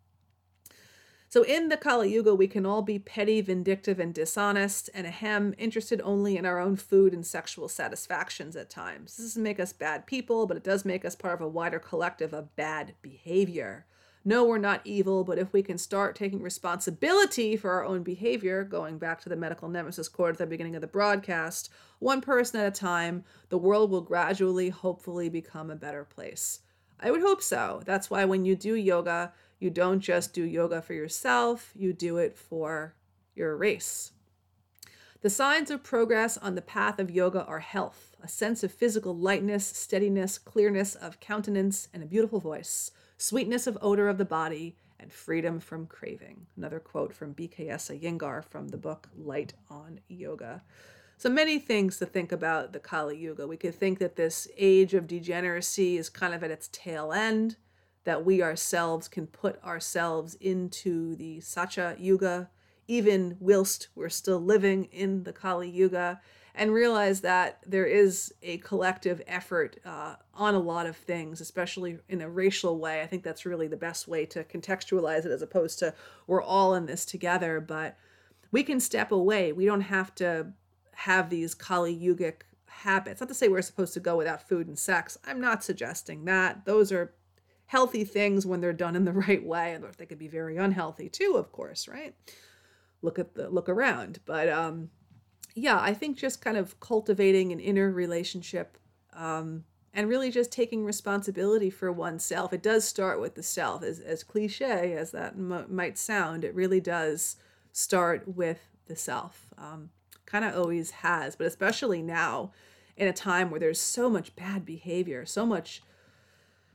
So in the Kali Yuga, we can all be petty, vindictive, and dishonest, and interested only in our own food and sexual satisfactions at times. This doesn't make us bad people, but it does make us part of a wider collective of bad behavior. No, we're not evil, but if we can start taking responsibility for our own behavior, going back to the medical nemesis quote at the beginning of the broadcast, one person at a time, the world will gradually, hopefully, become a better place. I would hope so. That's why when you do yoga, you don't just do yoga for yourself, you do it for your race. The signs of progress on the path of yoga are health, a sense of physical lightness, steadiness, clearness of countenance, and a beautiful voice, sweetness of odor of the body, and freedom from craving. Another quote from BKS Iyengar from the book Light on Yoga. So many things to think about the Kali Yuga. We could think that this age of degeneracy is kind of at its tail end, that we ourselves can put ourselves into the Satya Yuga, even whilst we're still living in the Kali Yuga, and realize that there is a collective effort on a lot of things, especially in a racial way. I think that's really the best way to contextualize it, as opposed to we're all in this together, but we can step away. We don't have to have these Kali Yugic habits. Not to say we're supposed to go without food and sex. I'm not suggesting that. Those are healthy things when they're done in the right way. And they could be very unhealthy too, of course, right? Look around. But yeah, I think just kind of cultivating an inner relationship and really just taking responsibility for oneself. It does start with the self. As cliche as that might sound, it really does start with the self. Kind of always has, but especially now in a time where there's so much bad behavior, so much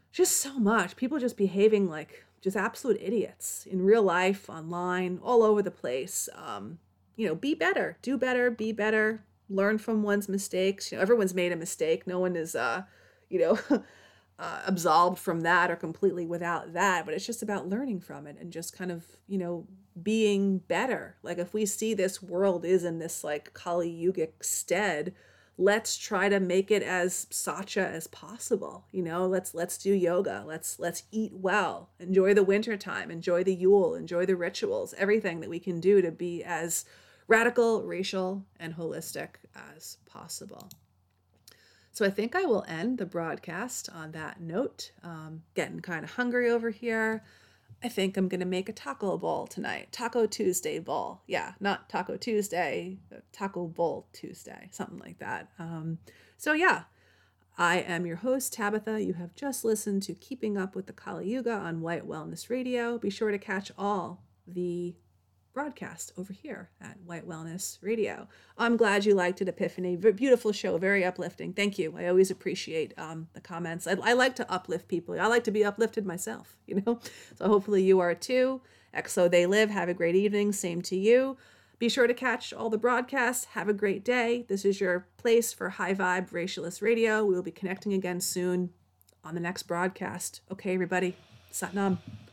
just so much. People just behaving like just absolute idiots in real life, online, all over the place. Be better, do better, be better, learn from one's mistakes. Everyone's made a mistake. No one is, you know, absolved from that or completely without that, but it's just about learning from it and just kind of, being better. Like if we see this world is in this like Kali Yugic stead, let's try to make it as Satya as possible. Let's do yoga. Let's eat well, enjoy the winter time, enjoy the Yule, enjoy the rituals, everything that we can do to be as radical, racial, and holistic as possible. So I think I will end the broadcast on that note. Getting kind of hungry over here. I think I'm going to make a taco bowl tonight. Taco Tuesday bowl. Yeah, not Taco Tuesday, Taco Bowl Tuesday, something like that. So yeah, I am your host, Tabitha. You have just listened to Keeping Up with the Kali Yuga on White Wellness Radio. Be sure to catch all the broadcast over here at White Wellness Radio. I'm glad you liked it, Epiphany. Beautiful show, very uplifting. Thank you. I always appreciate the comments. I like to uplift people. I like to be uplifted myself, So hopefully you are too. XO They Live. Have a great evening. Same to you. Be sure to catch all the broadcasts. Have a great day. This is your place for high vibe racialist radio. We will be connecting again soon on the next broadcast. Okay, everybody. Sat Nam.